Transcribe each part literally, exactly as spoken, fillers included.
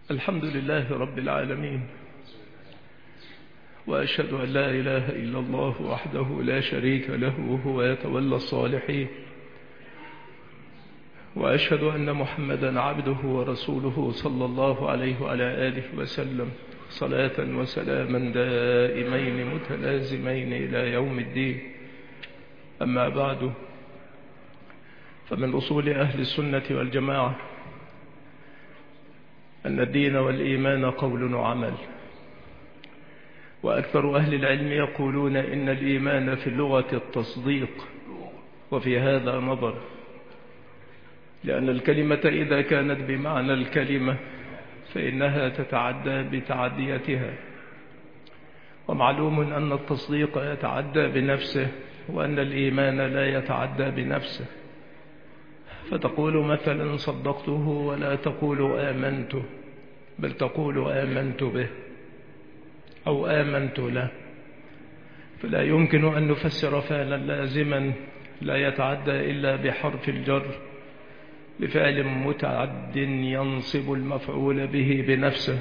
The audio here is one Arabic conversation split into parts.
الحمد لله رب العالمين، وأشهد أن لا إله إلا الله وحده لا شريك له وهو يتولى الصالحين، وأشهد أن محمدا عبده ورسوله صلى الله عليه وعلى آله وسلم، صلاة وسلاما دائمين متلازمين إلى يوم الدين. أما بعد، فمن أصول أهل السنة والجماعة أن الدين والإيمان قول وعمل، وأكثر أهل العلم يقولون إن الإيمان في اللغة التصديق، وفي هذا نظر، لأن الكلمة إذا كانت بمعنى الكلمة فإنها تتعدى بتعديتها، ومعلوم أن التصديق يتعدى بنفسه وأن الإيمان لا يتعدى بنفسه. فتقول مثلا صدقته ولا تقول آمنته، بل تقول آمنت به أو آمنت له، فلا يمكن أن نفسر فعلا لازما لا يتعدى إلا بحرف الجر لفعل متعد ينصب المفعول به بنفسه.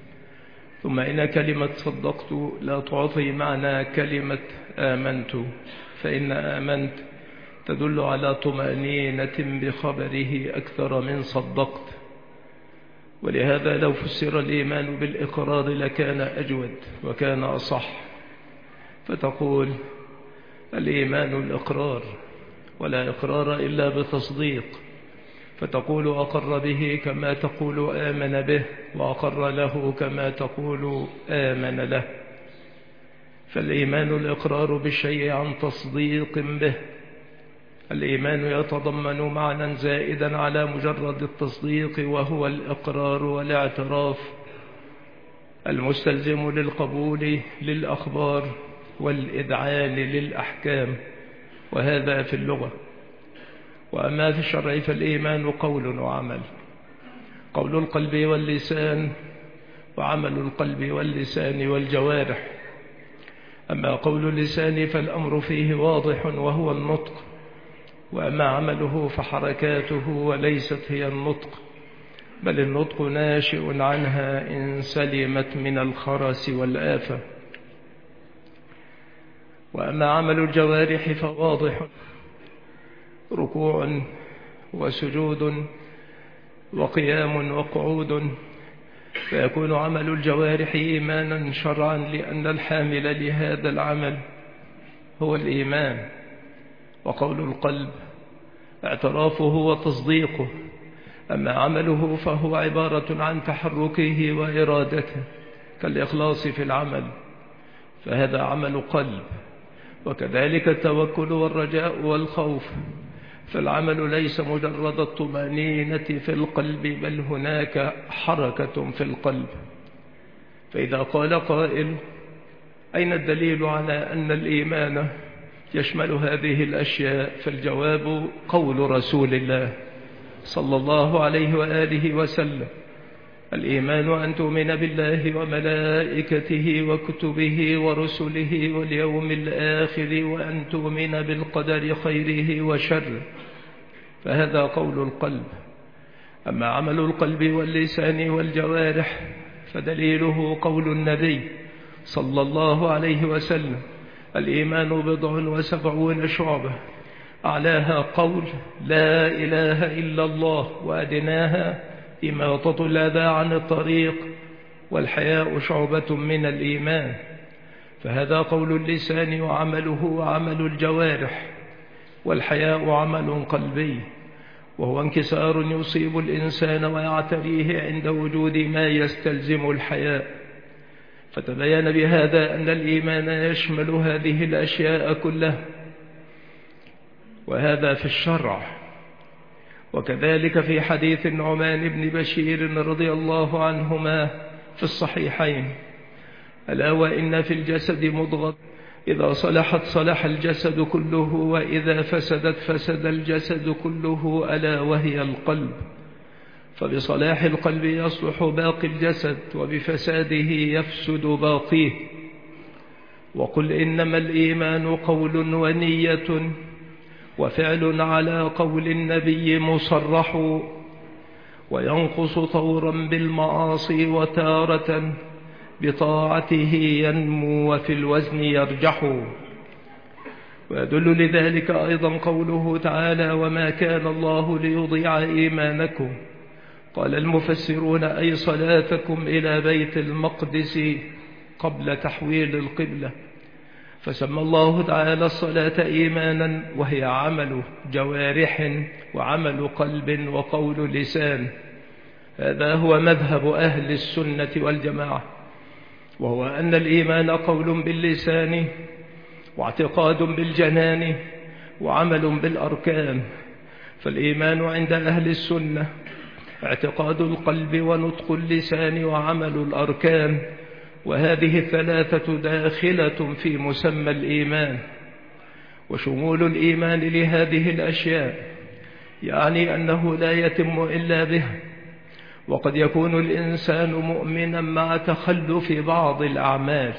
ثم إن كلمة صدقت لا تعطي معنى كلمة آمنت، فإن آمنت تدل على طمأنينة بخبره أكثر من صدقت، ولهذا لو فسر الإيمان بالإقرار لكان أجود وكان أصح، فتقول الإيمان الإقرار، ولا إقرار إلا بتصديق، فتقول أقر به كما تقول آمن به، وأقر له كما تقول آمن له. فالإيمان الإقرار بالشيء عن تصديق به. الإيمان يتضمن معنى زائدا على مجرد التصديق، وهو الإقرار والاعتراف المستلزم للقبول للأخبار والإذعان للأحكام، وهذا في اللغة. وأما في الشرع فالإيمان قول وعمل، قول القلب واللسان، وعمل القلب واللسان والجوارح. أما قول اللسان فالأمر فيه واضح وهو النطق، وأما عمله فحركاته وليست هي النطق، بل النطق ناشئ عنها إن سلمت من الخرس والآفة. وأما عمل الجوارح فواضح، ركوع وسجود وقيام وقعود، فيكون عمل الجوارح إيمانا شرعا، لأن الحامل لهذا العمل هو الإيمان. وقول القلب اعترافه وتصديقه، أما عمله فهو عبارة عن تحركه وإرادته كالإخلاص في العمل، فهذا عمل قلب. وكذلك التوكل والرجاء والخوف، فالعمل ليس مجرد الطمأنينة في القلب، بل هناك حركة في القلب. فإذا قال قائل أين الدليل على أن الإيمان يشمل هذه الأشياء؟ فالجواب قول رسول الله صلى الله عليه وآله وسلم: الإيمان أن تؤمن بالله وملائكته وكتبه ورسله واليوم الآخر، وأن تؤمن بالقدر خيره وشره، فهذا قول القلب. أما عمل القلب واللسان والجوارح فدليله قول النبي صلى الله عليه وسلم: الإيمان بضع وسبعون شعبة، أعلاها قول لا إله إلا الله، وأدناها إماطة الأذى عن الطريق، والحياء شعبة من الإيمان. فهذا قول اللسان وعمله وعمل الجوارح، والحياء عمل قلبي، وهو انكسار يصيب الإنسان ويعتريه عند وجود ما يستلزم الحياء. فتبين بهذا أن الإيمان يشمل هذه الأشياء كلها، وهذا في الشرع. وكذلك في حديث النعمان بن بشير رضي الله عنهما في الصحيحين: ألا وإن في الجسد مضغة إذا صلحت صلح الجسد كله، وإذا فسدت فسد الجسد كله، ألا وهي القلب. فبصلاح القلب يصلح باقي الجسد، وبفساده يفسد باقيه. وقل إنما الإيمان قول ونية وفعل على قول النبي مصرح، وينقص طورا بالمعاصي، وتارة بطاعته ينمو وفي الوزن يرجح. ويدل لذلك أيضا قوله تعالى: وما كان الله ليضيع إيمانكم. قال المفسرون: أي صلاتكم إلى بيت المقدس قبل تحويل القبلة. فسمى الله تعالى الصلاة إيمانا، وهي عمل جوارح وعمل قلب وقول لسان. هذا هو مذهب أهل السنة والجماعة، وهو أن الإيمان قول باللسان، واعتقاد بالجنان، وعمل بالأركان. فالإيمان عند أهل السنة اعتقاد القلب ونطق اللسان وعمل الأركان، وهذه الثلاثة داخلة في مسمى الإيمان. وشمول الإيمان لهذه الأشياء يعني أنه لا يتم إلا بها. وقد يكون الإنسان مؤمنا مع تخلف بعض الأعمال،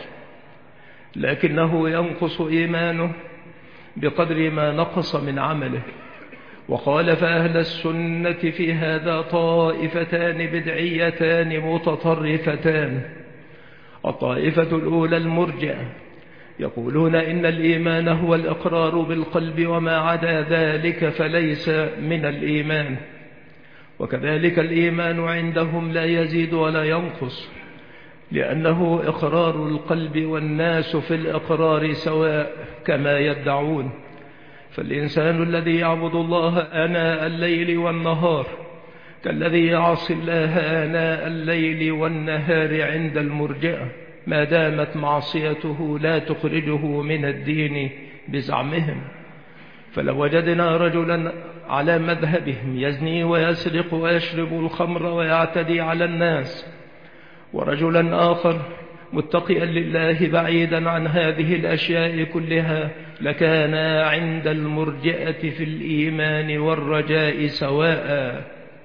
لكنه ينقص إيمانه بقدر ما نقص من عمله. وخالف أهل السنة في هذا طائفتان بدعيتان متطرفتان. الطائفة الأولى المرجئة، يقولون إن الإيمان هو الإقرار بالقلب، وما عدا ذلك فليس من الإيمان. وكذلك الإيمان عندهم لا يزيد ولا ينقص، لأنه إقرار القلب، والناس في الإقرار سواء كما يدعون. فالإنسان الذي يعبد الله آناء الليل والنهار كالذي يعصي الله آناء الليل والنهار عند المرجئة، ما دامت معصيته لا تخرجه من الدين بزعمهم. فلو وجدنا رجلا على مذهبهم يزني ويسرق ويشرب الخمر ويعتدي على الناس، ورجلا آخر متقيا لله بعيدا عن هذه الأشياء كلها، لكان عند المرجئة في الإيمان والرجاء سواء.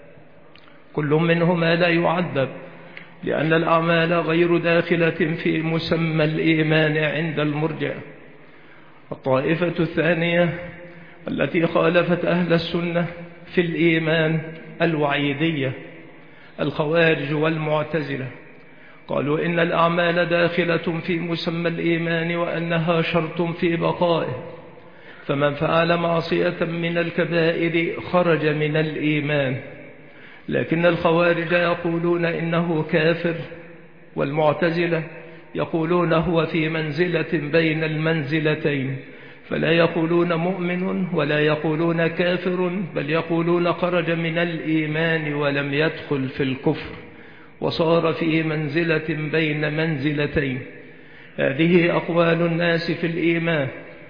كل منهما لا يعذب، لأن الأعمال غير داخلة في مسمى الإيمان عند المرجئة. الطائفة الثانية التي خالفت أهل السنة في الإيمان الوعيدية، الخوارج والمعتزلة. قالوا إن الأعمال داخلة في مسمى الإيمان، وأنها شرط في بقائه، فمن فعل معصية من الكبائر خرج من الإيمان. لكن الخوارج يقولون إنه كافر، والمعتزلة يقولون هو في منزلة بين المنزلتين، فلا يقولون مؤمن ولا يقولون كافر، بل يقولون خرج من الإيمان ولم يدخل في الكفر، وصار في منزلة بين منزلتين. هذه أقوال الناس في الإيمان.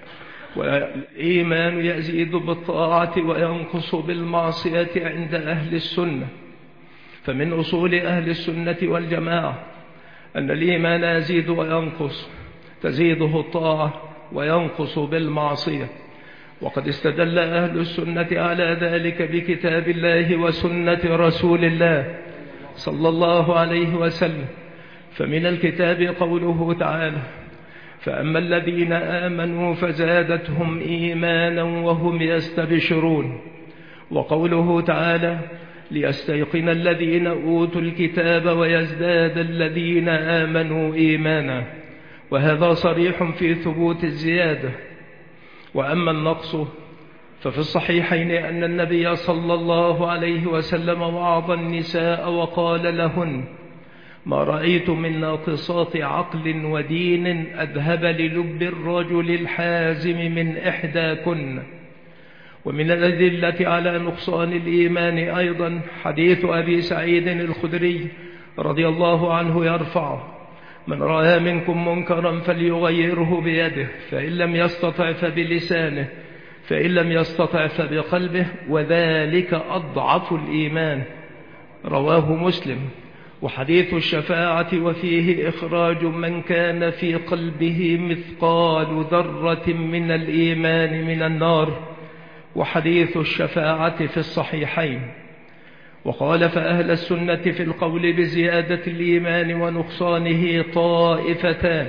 والإيمان يزيد بالطاعة وينقص بالمعصية عند أهل السنة. فمن أصول أهل السنة والجماعة أن الإيمان يزيد وينقص، تزيده الطاعة وينقص بالمعصية. وقد استدل أهل السنة على ذلك بكتاب الله وسنة رسول الله صلى الله عليه وسلم. فمن الكتاب قوله تعالى: فأما الذين آمنوا فزادتهم إيمانا وهم يستبشرون. وقوله تعالى: ليستيقن الذين أوتوا الكتاب ويزداد الذين آمنوا إيمانا. وهذا صريح في ثبوت الزيادة. وأما النقص ففي الصحيحين أن النبي صلى الله عليه وسلم وعظ النساء وقال لهن: ما رأيت من ناقصات عقل ودين أذهب للب الرجل الحازم من إحداكن. ومن الأدلة على نقصان الإيمان أيضا حديث أبي سعيد الخدري رضي الله عنه يرفع: من رأى منكم منكرا فليغيره بيده، فإن لم يستطع فبلسانه، فإن لم يستطع فبقلبه، وذلك أضعف الإيمان. رواه مسلم. وحديث الشفاعة وفيه إخراج من كان في قلبه مثقال ذرة من الإيمان من النار. وحديث الشفاعة في الصحيحين. وخالف أهل السنة في القول بزيادة الإيمان ونقصانه طائفتان: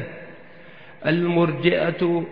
المرجئة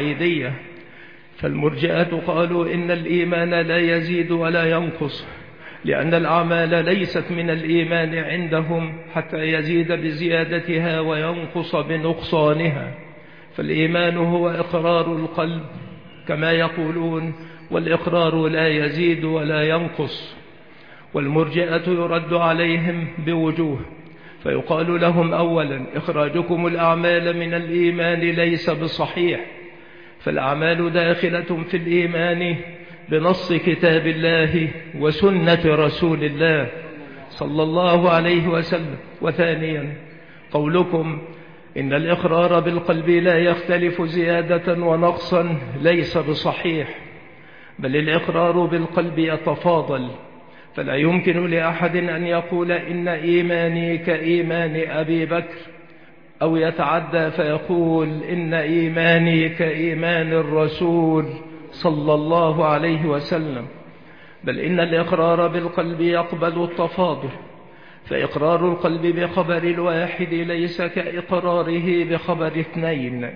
والوعيدية. فالمرجئة قالوا إن الإيمان لا يزيد ولا ينقص، لأن الأعمال ليست من الإيمان عندهم حتى يزيد بزيادتها وينقص بنقصانها، فالإيمان هو إقرار القلب كما يقولون، والإقرار لا يزيد ولا ينقص. والمرجئة يرد عليهم بوجوه، فيقال لهم أولا: إخراجكم الأعمال من الإيمان ليس بصحيح، فالأعمال داخلة في الإيمان بنص كتاب الله وسنة رسول الله صلى الله عليه وسلم. وثانيا قولكم إن الإقرار بالقلب لا يختلف زيادة ونقصا ليس بصحيح، بل الإقرار بالقلب يتفاضل، فلا يمكن لأحد أن يقول إن إيماني كإيمان أبي بكر، أو يتعدى فيقول إن إيماني كإيمان الرسول صلى الله عليه وسلم، بل إن الإقرار بالقلب يقبل التفاضل، فإقرار القلب بخبر الواحد ليس كإقراره بخبر اثنين،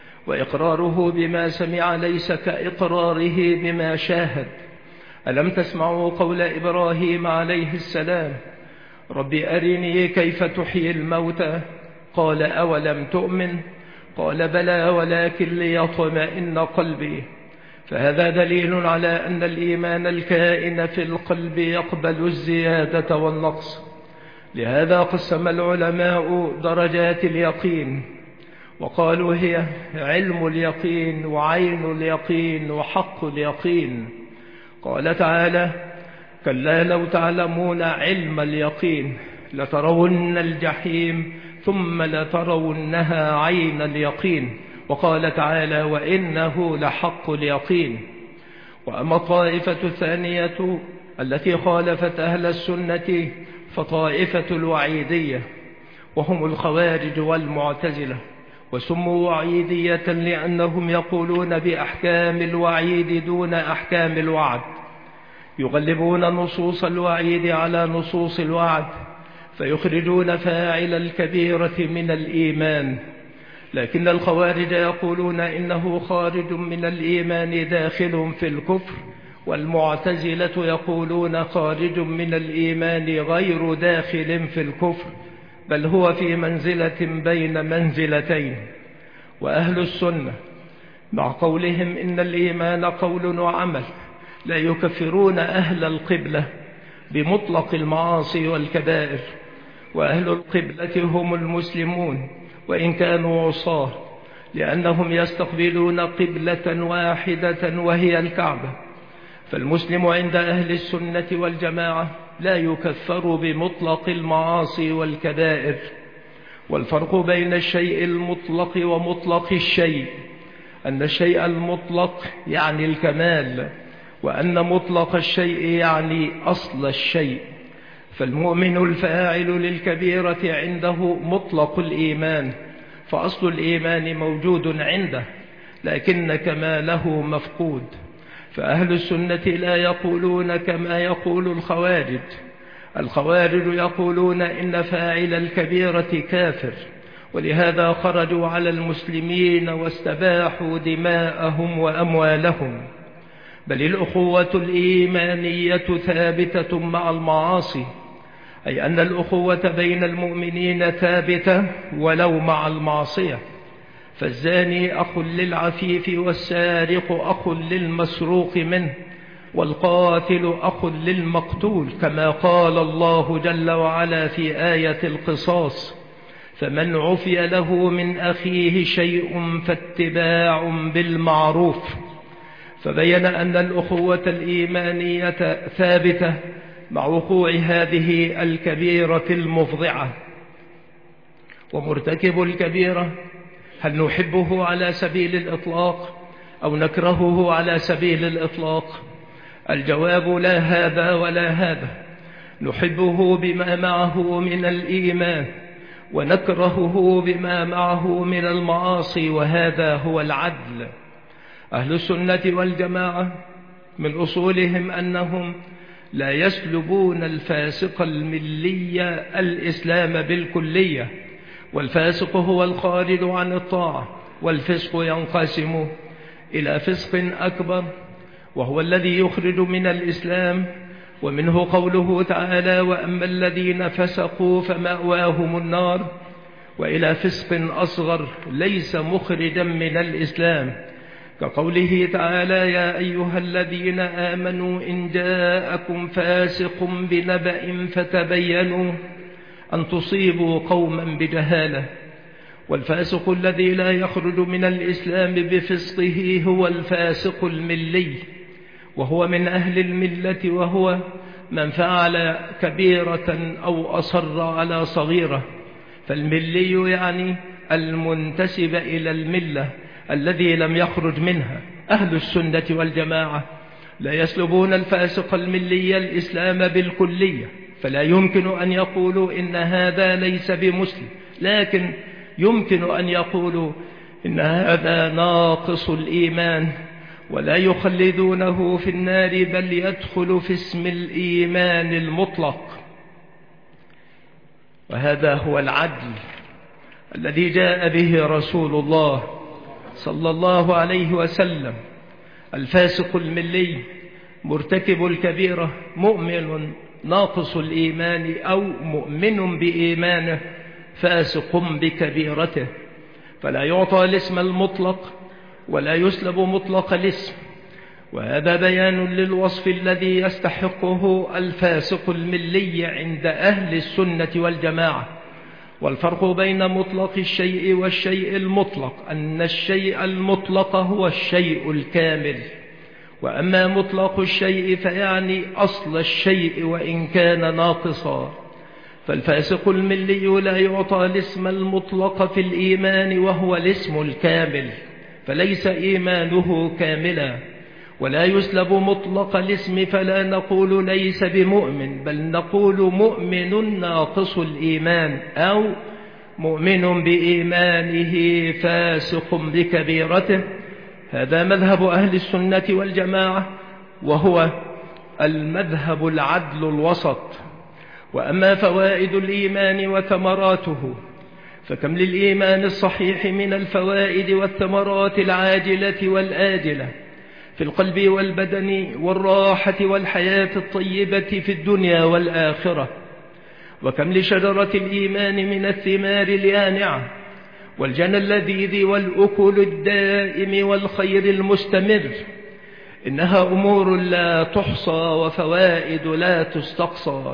وإقراره بما سمع ليس كإقراره بما شاهد. ألم تسمعوا قول إبراهيم عليه السلام: رب أرني كيف تحيي الموتى؟ قال أولم تؤمن؟ قال بلى ولكن ليطمئن قلبي. فهذا دليل على أن الإيمان الكائن في القلب يقبل الزيادة والنقص. لهذا قسم العلماء درجات اليقين، وقالوا هي علم اليقين وعين اليقين وحق اليقين. قال تعالى: كلا لو تعلمون علم اليقين لترون الجحيم ثم لترونها عين اليقين. وقال تعالى: وإنه لحق اليقين. وأما الطائفة الثانية التي خالفت أهل السنة فطائفة الوعيدية، وهم الخوارج والمعتزلة، وسموا وعيدية لأنهم يقولون بأحكام الوعيد دون أحكام الوعد، يغلبون نصوص الوعيد على نصوص الوعد، فيخرجون فاعل الكبيرة من الإيمان. لكن الخوارج يقولون إنه خارج من الإيمان داخل في الكفر، والمعتزلة يقولون خارج من الإيمان غير داخل في الكفر، بل هو في منزلة بين منزلتين. وأهل السنة مع قولهم إن الإيمان قول وعمل لا يكفرون أهل القبلة بمطلق المعاصي والكبائر، وأهل القبلة هم المسلمون وإن كانوا عصاه، لأنهم يستقبلون قبلة واحدة وهي الكعبة. فالمسلم عند أهل السنة والجماعة لا يكفر بمطلق المعاصي والكبائر. والفرق بين الشيء المطلق ومطلق الشيء أن الشيء المطلق يعني الكمال، وأن مطلق الشيء يعني أصل الشيء. فالمؤمن الفاعل للكبيرة عنده مطلق الإيمان، فأصل الإيمان موجود عنده لكن كماله مفقود. فأهل السنة لا يقولون كما يقول الخوارج. الخوارج يقولون إن فاعل الكبيرة كافر، ولهذا خرجوا على المسلمين واستباحوا دماءهم وأموالهم. بل الأخوة الإيمانية ثابتة مع المعاصي، أي أن الأخوة بين المؤمنين ثابتة ولو مع المعصية. فالزاني أخ للعفيف، والسارق أخ للمسروق منه، والقاتل أخ للمقتول، كما قال الله جل وعلا في آية القصاص: فمن عفي له من أخيه شيء فاتباع بالمعروف. فبين أن الأخوة الإيمانية ثابتة مع وقوع هذه الكبيرة المفضعة. ومرتكب الكبيرة هل نحبه على سبيل الإطلاق أو نكرهه على سبيل الإطلاق؟ الجواب لا هذا ولا هذا. نحبه بما معه من الإيمان، ونكرهه بما معه من المعاصي، وهذا هو العدل. أهل السنة والجماعة من أصولهم أنهم لا يسلبون الفاسق الملي الإسلام بالكلية، والفاسق هو الخارج عن الطاعة. والفسق ينقسم إلى فسق أكبر وهو الذي يخرج من الإسلام، ومنه قوله تعالى: وأما الذين فسقوا فمأواهم النار، وإلى فسق أصغر ليس مخرجا من الإسلام، كقوله تعالى: يا أيها الذين آمنوا إن جاءكم فاسق بنبأ فتبينوا أن تصيبوا قوما بجهالة. والفاسق الذي لا يخرج من الإسلام بفسقه هو الفاسق الملي، وهو من أهل الملة، وهو من فعل كبيرة أو أصر على صغيرة. فالملي يعني المنتسب إلى الملة الذي لم يخرج منها. أهل السنة والجماعة لا يسلبون الفاسق الملي الإسلام بالكلية، فلا يمكن أن يقولوا إن هذا ليس بمسلم، لكن يمكن أن يقولوا إن هذا ناقص الإيمان، ولا يخلدونه في النار، بل يدخل في اسم الإيمان المطلق. وهذا هو العدل الذي جاء به رسول الله صلى الله عليه وسلم. الفاسق الملي مرتكب الكبيرة مؤمن ناقص الإيمان، أو مؤمن بإيمانه فاسق بكبيرته، فلا يعطى الاسم المطلق ولا يسلب مطلق الاسم. وهذا بيان للوصف الذي يستحقه الفاسق الملي عند أهل السنة والجماعة. والفرق بين مطلق الشيء والشيء المطلق أن الشيء المطلق هو الشيء الكامل، وأما مطلق الشيء فيعني أصل الشيء وإن كان ناقصا. فالفاسق الملي لا يعطى الاسم المطلق في الإيمان وهو الاسم الكامل، فليس إيمانه كاملا. ولا يسلب مطلق الاسم، فلا نقول ليس بمؤمن، بل نقول مؤمن ناقص الإيمان، أو مؤمن بإيمانه فاسق بكبيرته. هذا مذهب أهل السنة والجماعة، وهو المذهب العدل الوسط. وأما فوائد الإيمان وثمراته، فكم للإيمان الصحيح من الفوائد والثمرات العاجلة والآجلة في القلب والبدن والراحة والحياة الطيبة في الدنيا والآخرة. وكم لشجرة الإيمان من الثمار اليانعة والجنى اللذيذ والأكل الدائم والخير المستمر. إنها أمور لا تحصى وفوائد لا تستقصى.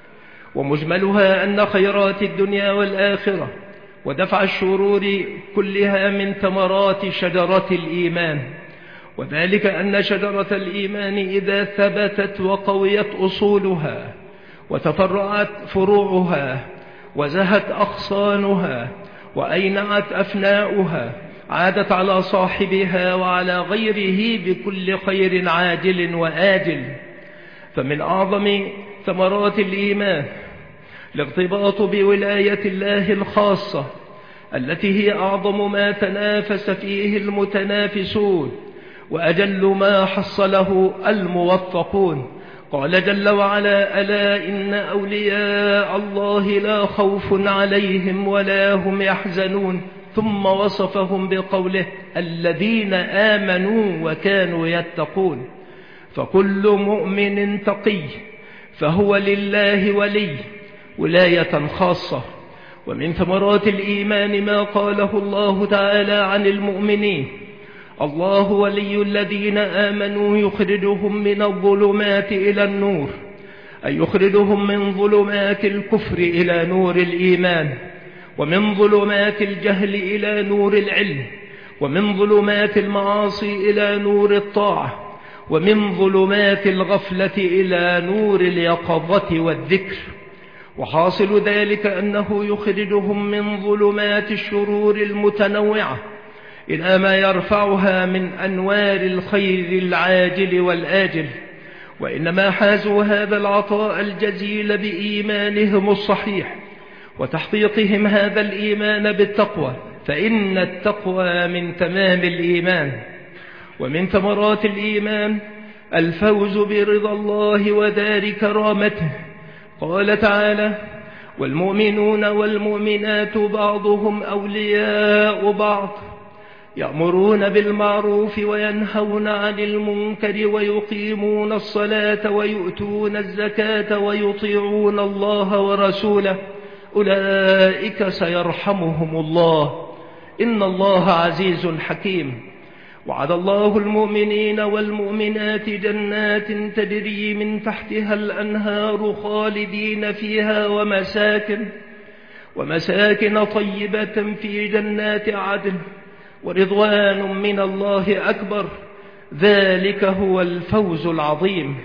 ومجملها أن خيرات الدنيا والآخرة ودفع الشرور كلها من ثمرات شجرة الإيمان، وذلك أن شجرة الإيمان إذا ثبتت وقويت أصولها وتفرعت فروعها وزهت أغصانها وأينعت أفناؤها، عادت على صاحبها وعلى غيره بكل خير عاجل وآجل. فمن أعظم ثمرات الإيمان الارتباط بولاية الله الخاصة، التي هي أعظم ما تنافس فيه المتنافسون وأجل ما حصله الموفقون. قال جل وعلا: ألا إن أولياء الله لا خوف عليهم ولا هم يحزنون. ثم وصفهم بقوله: الذين آمنوا وكانوا يتقون. فكل مؤمن تقي فهو لله ولي ولاية خاصة. ومن ثمرات الإيمان ما قاله الله تعالى عن المؤمنين: الله ولي الذين آمنوا يخرجهم من الظلمات إلى النور، أي يخرجهم من ظلمات الكفر إلى نور الإيمان، ومن ظلمات الجهل إلى نور العلم، ومن ظلمات المعاصي إلى نور الطاعة، ومن ظلمات الغفلة إلى نور اليقظة والذكر. وحاصل ذلك أنه يخرجهم من ظلمات الشرور المتنوعة إلى ما يرفعها من أنوار الخير العاجل والآجل. وإنما حازوا هذا العطاء الجزيل بإيمانهم الصحيح وتحقيقهم هذا الإيمان بالتقوى، فإن التقوى من تمام الإيمان. ومن ثمرات الإيمان الفوز برضا الله ودار كرامته. قال تعالى: والمؤمنون والمؤمنات بعضهم أولياء بعض يأمرون بالمعروف وينهون عن المنكر ويقيمون الصلاة ويؤتون الزكاة ويطيعون الله ورسوله أولئك سيرحمهم الله إن الله عزيز حكيم. وعد الله المؤمنين والمؤمنات جنات تجري من تحتها الأنهار خالدين فيها ومساكن ومساكن طيبة في جنات عدن ورضوان من الله أكبر ذلك هو الفوز العظيم.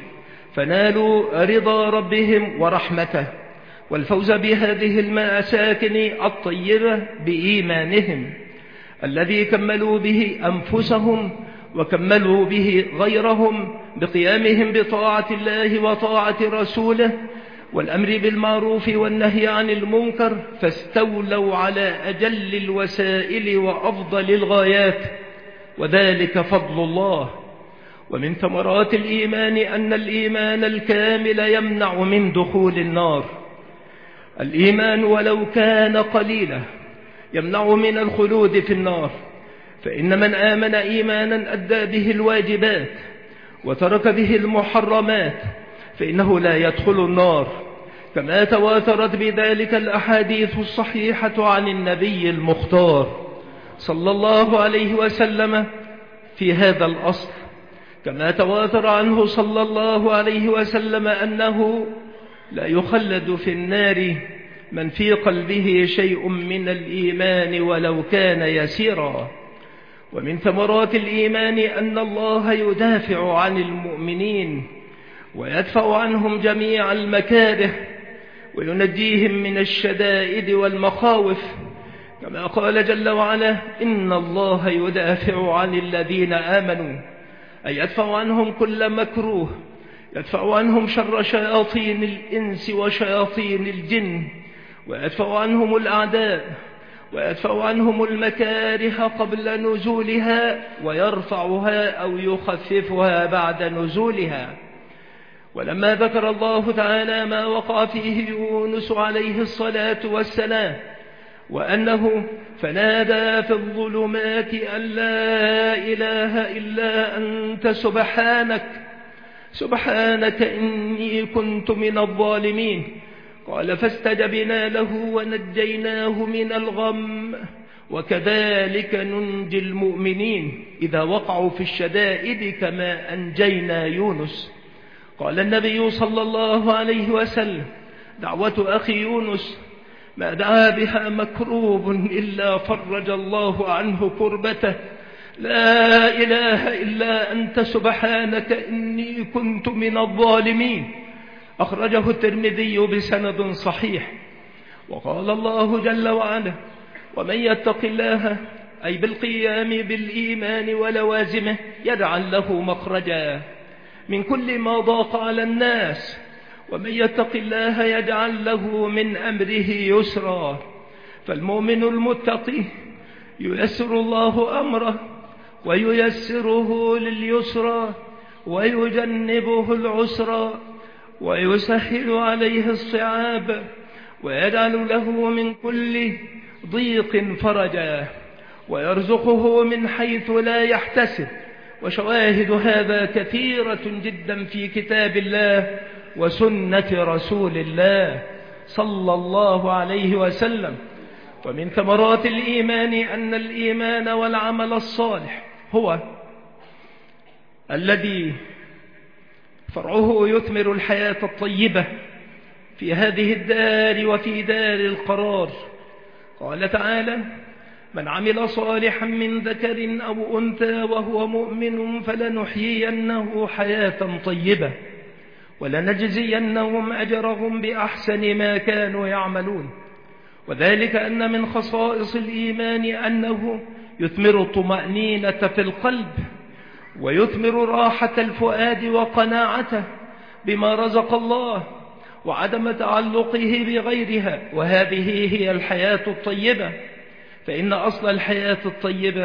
فنالوا رضا ربهم ورحمته والفوز بهذه المساكن الطيبة بإيمانهم الذي كملوا به أنفسهم وكملوا به غيرهم بقيامهم بطاعة الله وطاعة رسوله والأمر بالمعروف والنهي عن المنكر، فاستولوا على أجل الوسائل وأفضل الغايات، وذلك فضل الله. ومن ثمرات الإيمان أن الإيمان الكامل يمنع من دخول النار. الإيمان ولو كان قليلا يمنع من الخلود في النار، فإن من آمن إيمانا أدى به الواجبات وترك به المحرمات فإنه لا يدخل النار، كما تواترت بذلك الأحاديث الصحيحة عن النبي المختار صلى الله عليه وسلم في هذا الأصل، كما تواتر عنه صلى الله عليه وسلم أنه لا يخلد في النار من في قلبه شيء من الإيمان ولو كان يسيرا. ومن ثمرات الإيمان أن الله يدافع عن المؤمنين ويدفع عنهم جميع المكاره وينجيهم من الشدائد والمخاوف، كما قال جل وعلا إن الله يدافع عن الذين آمنوا، أي يدفع عنهم كل مكروه، يدفع عنهم شر شياطين الإنس وشياطين الجن، ويدفع عنهم الأعداء ويدفع عنهم المكاره قبل نزولها ويرفعها أو يخففها بعد نزولها. ولما ذكر الله تعالى ما وقع فيه يونس عليه الصلاة والسلام وأنه فنادى في الظلمات أن لا إله إلا أنت سبحانك سبحانك إني كنت من الظالمين، قال فاستجبنا له ونجيناه من الغم وكذلك ننجي المؤمنين إذا وقعوا في الشدائد كما أنجينا يونس. قال النبي صلى الله عليه وسلم دعوة أخي يونس ما دعا بها مكروب إلا فرج الله عنه كربته، لا إله إلا أنت سبحانك إني كنت من الظالمين، أخرجه الترمذي بسند صحيح. وقال الله جل وعلا ومن يتق الله أي بالقيام بالإيمان ولوازمه يجعل له مخرجا من كل ما ضاق على الناس، ومن يتق الله يجعل له من أمره يسرا. فالمؤمن المتقي ييسر الله أمره وييسره لليسرى ويجنبه العسرى ويسهل عليه الصعاب ويجعل له من كل ضيق فرجا ويرزقه من حيث لا يحتسب. وشواهد هذا كثيرة جدا في كتاب الله وسنة رسول الله صلى الله عليه وسلم. ومن ثمرات الإيمان أن الإيمان والعمل الصالح هو الذي فرعه يثمر الحياة الطيبة في هذه الدار وفي دار القرار. قال تعالى من عمل صالحا من ذكر أو أنثى وهو مؤمن فلنحيينه حياة طيبة ولنجزينهم أجرهم بأحسن ما كانوا يعملون. وذلك أن من خصائص الإيمان أنه يثمر الطمأنينة في القلب ويثمر راحة الفؤاد وقناعته بما رزق الله وعدم تعلقه بغيرها، وهذه هي الحياة الطيبة. فإن أصل الحياة الطيبة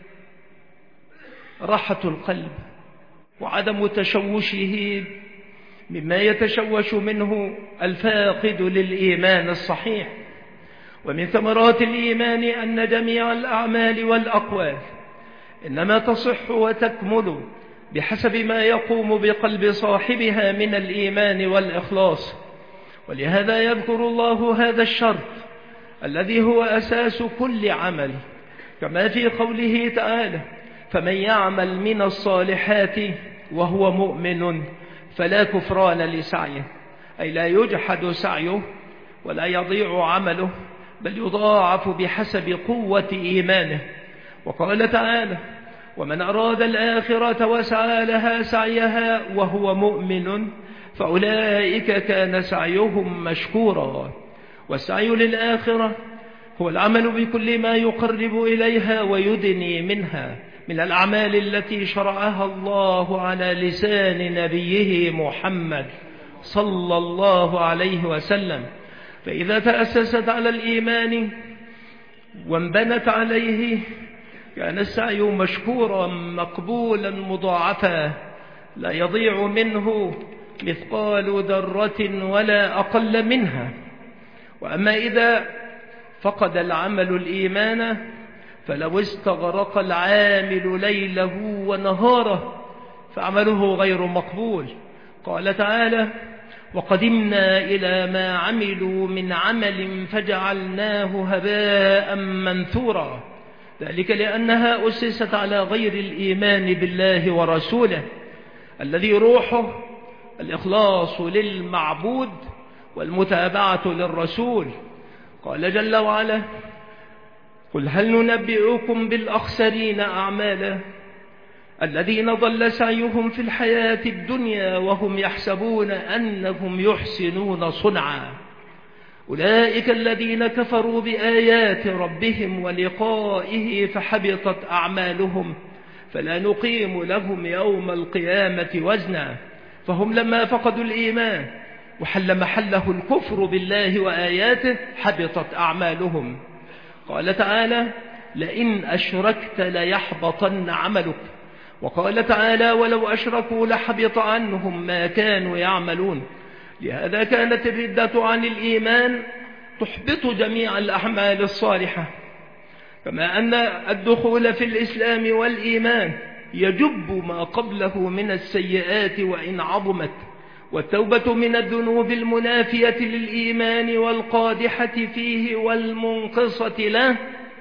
راحة القلب وعدم تشوشه مما يتشوش منه الفاقد للإيمان الصحيح. ومن ثمرات الإيمان أن جميع الأعمال والأقوال إنما تصح وتكمل بحسب ما يقوم بقلب صاحبها من الإيمان والإخلاص. ولهذا يذكر الله هذا الشرط الذي هو أساس كل عمل، كما في قوله تعالى: فمن يعمل من الصالحات وهو مؤمن فلا كفران لسعيه، أي لا يجحد سعيه ولا يضيع عمله، بل يضاعف بحسب قوة إيمانه. وقال تعالى: ومن أراد الآخرة وسعى لها سعيها وهو مؤمن فأولئك كان سعيهم مشكورا. والسعي للآخرة هو العمل بكل ما يقرب إليها ويدني منها من الأعمال التي شرعها الله على لسان نبيه محمد صلى الله عليه وسلم. فإذا تأسست على الإيمان وانبنت عليه كان السعي مشكورا مقبولا مضاعفا، لا يضيع منه مثقال ذرة ولا أقل منها. وأما إذا فقد العمل الإيمان فلو استغرق العامل ليله ونهاره فعمله غير مقبول. قال تعالى: وقدمنا إلى ما عملوا من عمل فجعلناه هباء منثورا، ذلك لأنها أسست على غير الإيمان بالله ورسوله الذي روحه الإخلاص للمعبود والمتابعة للرسول. قال جل وعلا: قل هل ننبئكم بالأخسرين أعمالا الذين ضل سعيهم في الحياة الدنيا وهم يحسبون أنهم يحسنون صنعا، أولئك الذين كفروا بآيات ربهم ولقائه فحبطت أعمالهم فلا نقيم لهم يوم القيامة وزنا. فهم لما فقدوا الإيمان وحل محله الكفر بالله وآياته حبطت أعمالهم. قال تعالى: لئن أشركت ليحبطن عملك. وقال تعالى: ولو أشركوا لحبط عنهم ما كانوا يعملون. لهذا كانت الردة عن الإيمان تحبط جميع الأعمال الصالحة، كما أن الدخول في الإسلام والإيمان يجب ما قبله من السيئات وإن عظمت، والتوبة من الذنوب المنافية للإيمان والقادحة فيه والمنقصة له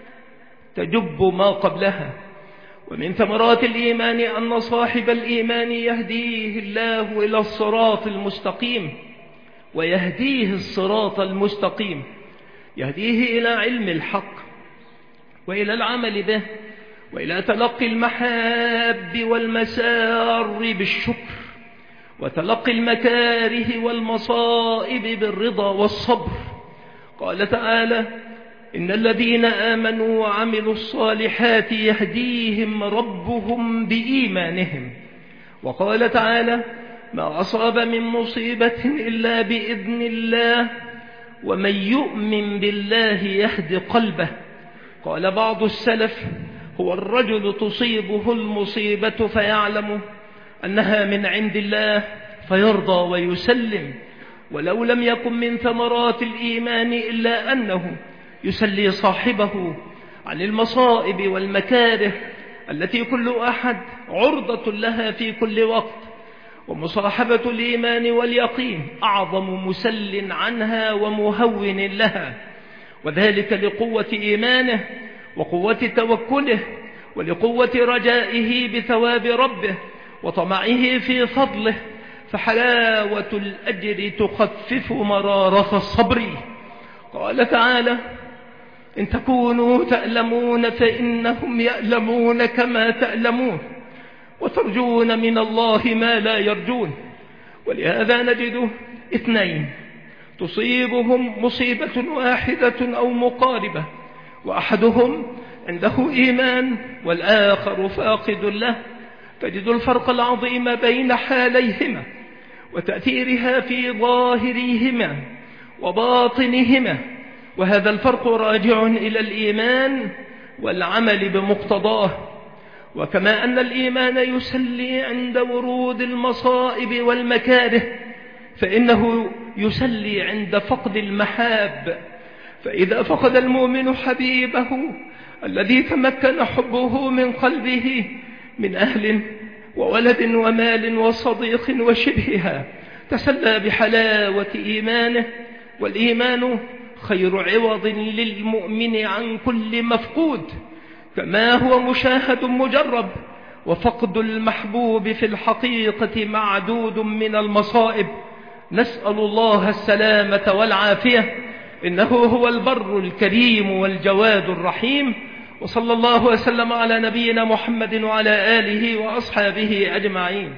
تجب ما قبلها. ومن ثمرات الإيمان أن صاحب الإيمان يهديه الله إلى الصراط المستقيم، ويهديه الصراط المستقيم يهديه إلى علم الحق وإلى العمل به وإلى تلقي المحاب والمسار بالشكر، وتلقي المكاره والمصائب بالرضا والصبر. قال تعالى: إن الذين آمنوا وعملوا الصالحات يهديهم ربهم بإيمانهم. وقال تعالى: ما أصاب من مصيبة إلا بإذن الله ومن يؤمن بالله يهد قلبه. قال بعض السلف: هو الرجل تصيبه المصيبة فيعلم أنها من عند الله فيرضى ويسلم، ولو لم يكن من ثمرات الإيمان إلا أنه يسلي صاحبه عن المصائب والمكاره التي كل أحد عرضة لها في كل وقت. ومصاحبة الإيمان واليقين أعظم مسل عنها ومهون لها، وذلك لقوة إيمانه وقوة توكله ولقوة رجائه بثواب ربه وطمعه في فضله، فحلاوة الأجر تخفف مرارة الصبر. قال تعالى: إن تكونوا تألمون فإنهم يألمون كما تألمون وترجون من الله ما لا يرجون. ولهذا نجد اثنين تصيبهم مصيبة واحدة أو مقاربة، وأحدهم عنده إيمان والآخر فاقد له، تجد الفرق العظيم بين حاليهما وتأثيرها في ظاهريهما وباطنهما، وهذا الفرق راجع إلى الإيمان والعمل بمقتضاه. وكما أن الإيمان يسلي عند ورود المصائب والمكاره، فإنه يسلي عند فقد المحاب، فإذا فقد المؤمن حبيبه الذي تمكن حبه من قلبه من أهل وولد ومال وصديق وشبهها تسلى بحلاوة إيمانه، والإيمان خير عوض للمؤمن عن كل مفقود، كما هو مشاهد مجرب، وفقد المحبوب في الحقيقة معدود من المصائب. نسأل الله السلامة والعافية، إنه هو البر الكريم والجواد الرحيم. وصلى الله وسلم على نبينا محمد وعلى آله وأصحابه أجمعين.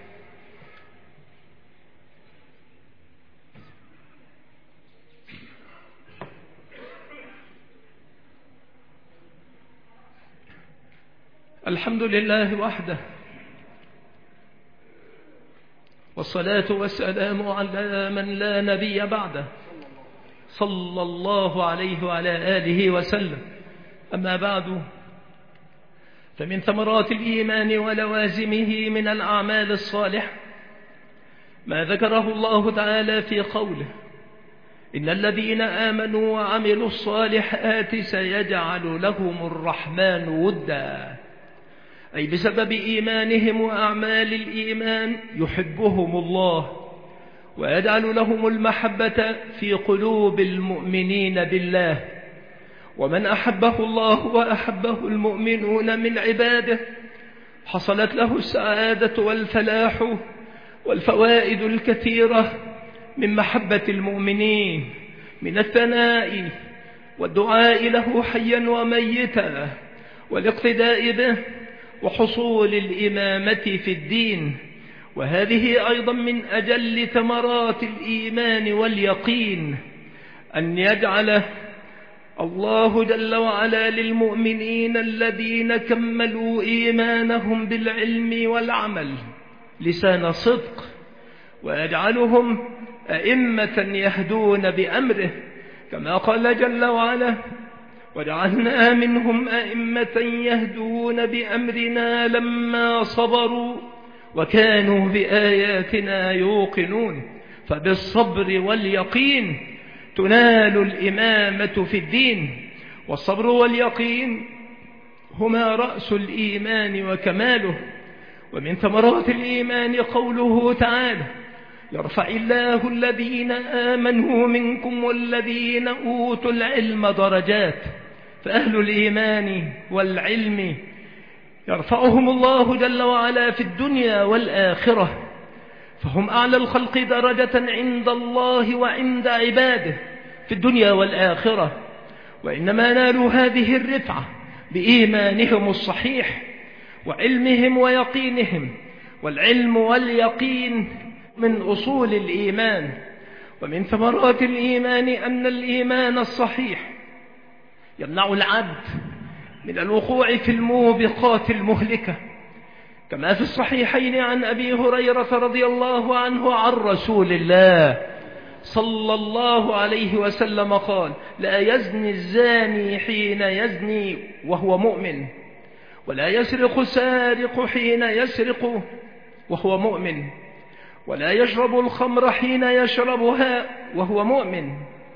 الحمد لله وحده، والصلاة والسلام على من لا نبي بعده، صلى الله عليه وعلى آله وسلم. أما بعد، فمن ثمرات الإيمان ولوازمه من الأعمال الصالحة ما ذكره الله تعالى في قوله: إن الذين آمنوا وعملوا الصالحات سيجعل لهم الرحمن ودا، أي بسبب إيمانهم وأعمال الإيمان يحبهم الله ويجعل لهم المحبة في قلوب المؤمنين بالله. ومن أحبه الله وأحبه المؤمنون من عباده حصلت له السعادة والفلاح والفوائد الكثيرة من محبة المؤمنين، من الثناء والدعاء له حيا وميتا، والاقتداء به، وحصول الإمامة في الدين. وهذه أيضا من أجل ثمرات الإيمان واليقين، أن يجعل الله جل وعلا للمؤمنين الذين كملوا إيمانهم بالعلم والعمل لسان صدق، ويجعلهم أئمة يهدون بأمره، كما قال جل وعلا: وجعلنا منهم أئمة يهدون بأمرنا لما صبروا وكانوا بآياتنا يوقنون. فبالصبر واليقين تنال الإمامة في الدين، والصبر واليقين هما رأس الإيمان وكماله. ومن ثمرات الإيمان قوله تعالى: يرفع الله الذين آمنوا منكم والذين أوتوا العلم درجات. فأهل الإيمان والعلم يرفعهم الله جل وعلا في الدنيا والآخرة، فهم أعلى الخلق درجة عند الله وعند عباده في الدنيا والآخرة. وإنما نالوا هذه الرفعة بإيمانهم الصحيح وعلمهم ويقينهم، والعلم واليقين من أصول الإيمان. ومن ثمرات الإيمان أن الإيمان الصحيح يمنع العبد من الوقوع في الموبقات المهلكة، كما في الصحيحين عن أبي هريرة رضي الله عنه عن رسول الله صلى الله عليه وسلم قال: لا يزني الزاني حين يزني وهو مؤمن، ولا يسرق السارق حين يسرق وهو مؤمن، ولا يشرب الخمر حين يشربها وهو مؤمن.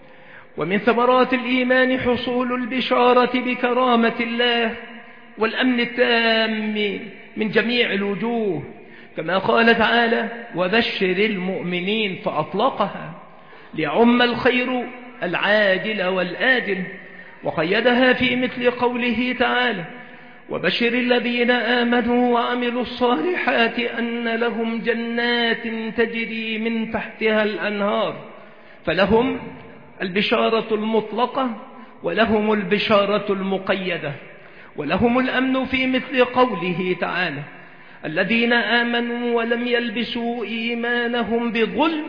ومن ثمرات الإيمان حصول البشارة بكرامة الله والأمن التام من جميع الوجوه، كما قال تعالى: وبشر المؤمنين، فأطلقها ليعم الخير العاجل والآجل، وقيدها في مثل قوله تعالى: وبشر الذين آمنوا وعملوا الصالحات أن لهم جنات تجري من تحتها الأنهار. فلهم البشارة المطلقة ولهم البشارة المقيدة، ولهم الأمن في مثل قوله تعالى: الذين آمنوا ولم يلبسوا إيمانهم بظلم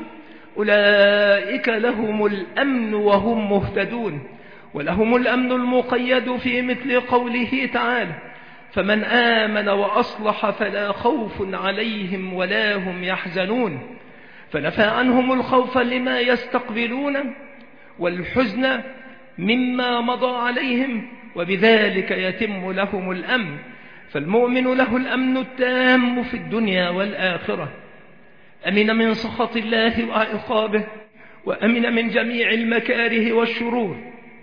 أولئك لهم الأمن وهم مهتدون. ولهم الأمن المقيد في مثل قوله تعالى: فمن آمن وأصلح فلا خوف عليهم ولا هم يحزنون. فنفى عنهم الخوف لما يستقبلون والحزن مما مضى عليهم، وبذلك يتم لهم الأمن. فالمؤمن له الأمن التام في الدنيا والآخرة، أمن من سخط الله وعقابه، وأمن من جميع المكاره والشرور،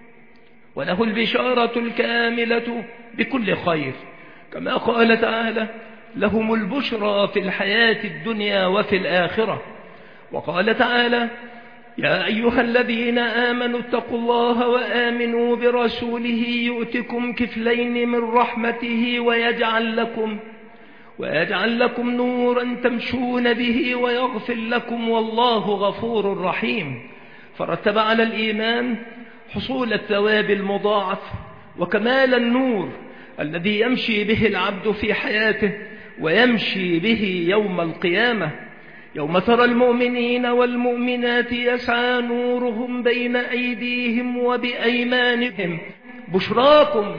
وله البشارة الكاملة بكل خير، كما قال تعالى: لهم البشرى في الحياة الدنيا وفي الآخرة. وقال تعالى: يا أيها الذين آمنوا اتقوا الله وآمنوا برسوله يؤتكم كفلين من رحمته ويجعل لكم ويجعل لكم نورا تمشون به ويغفر لكم والله غفور رحيم. فرتب على الإيمان حصول الثواب المضاعف وكمال النور الذي يمشي به العبد في حياته ويمشي به يوم القيامة، يوم ترى المؤمنين والمؤمنات يسعى نورهم بين أيديهم وبأيمانهم بشراكم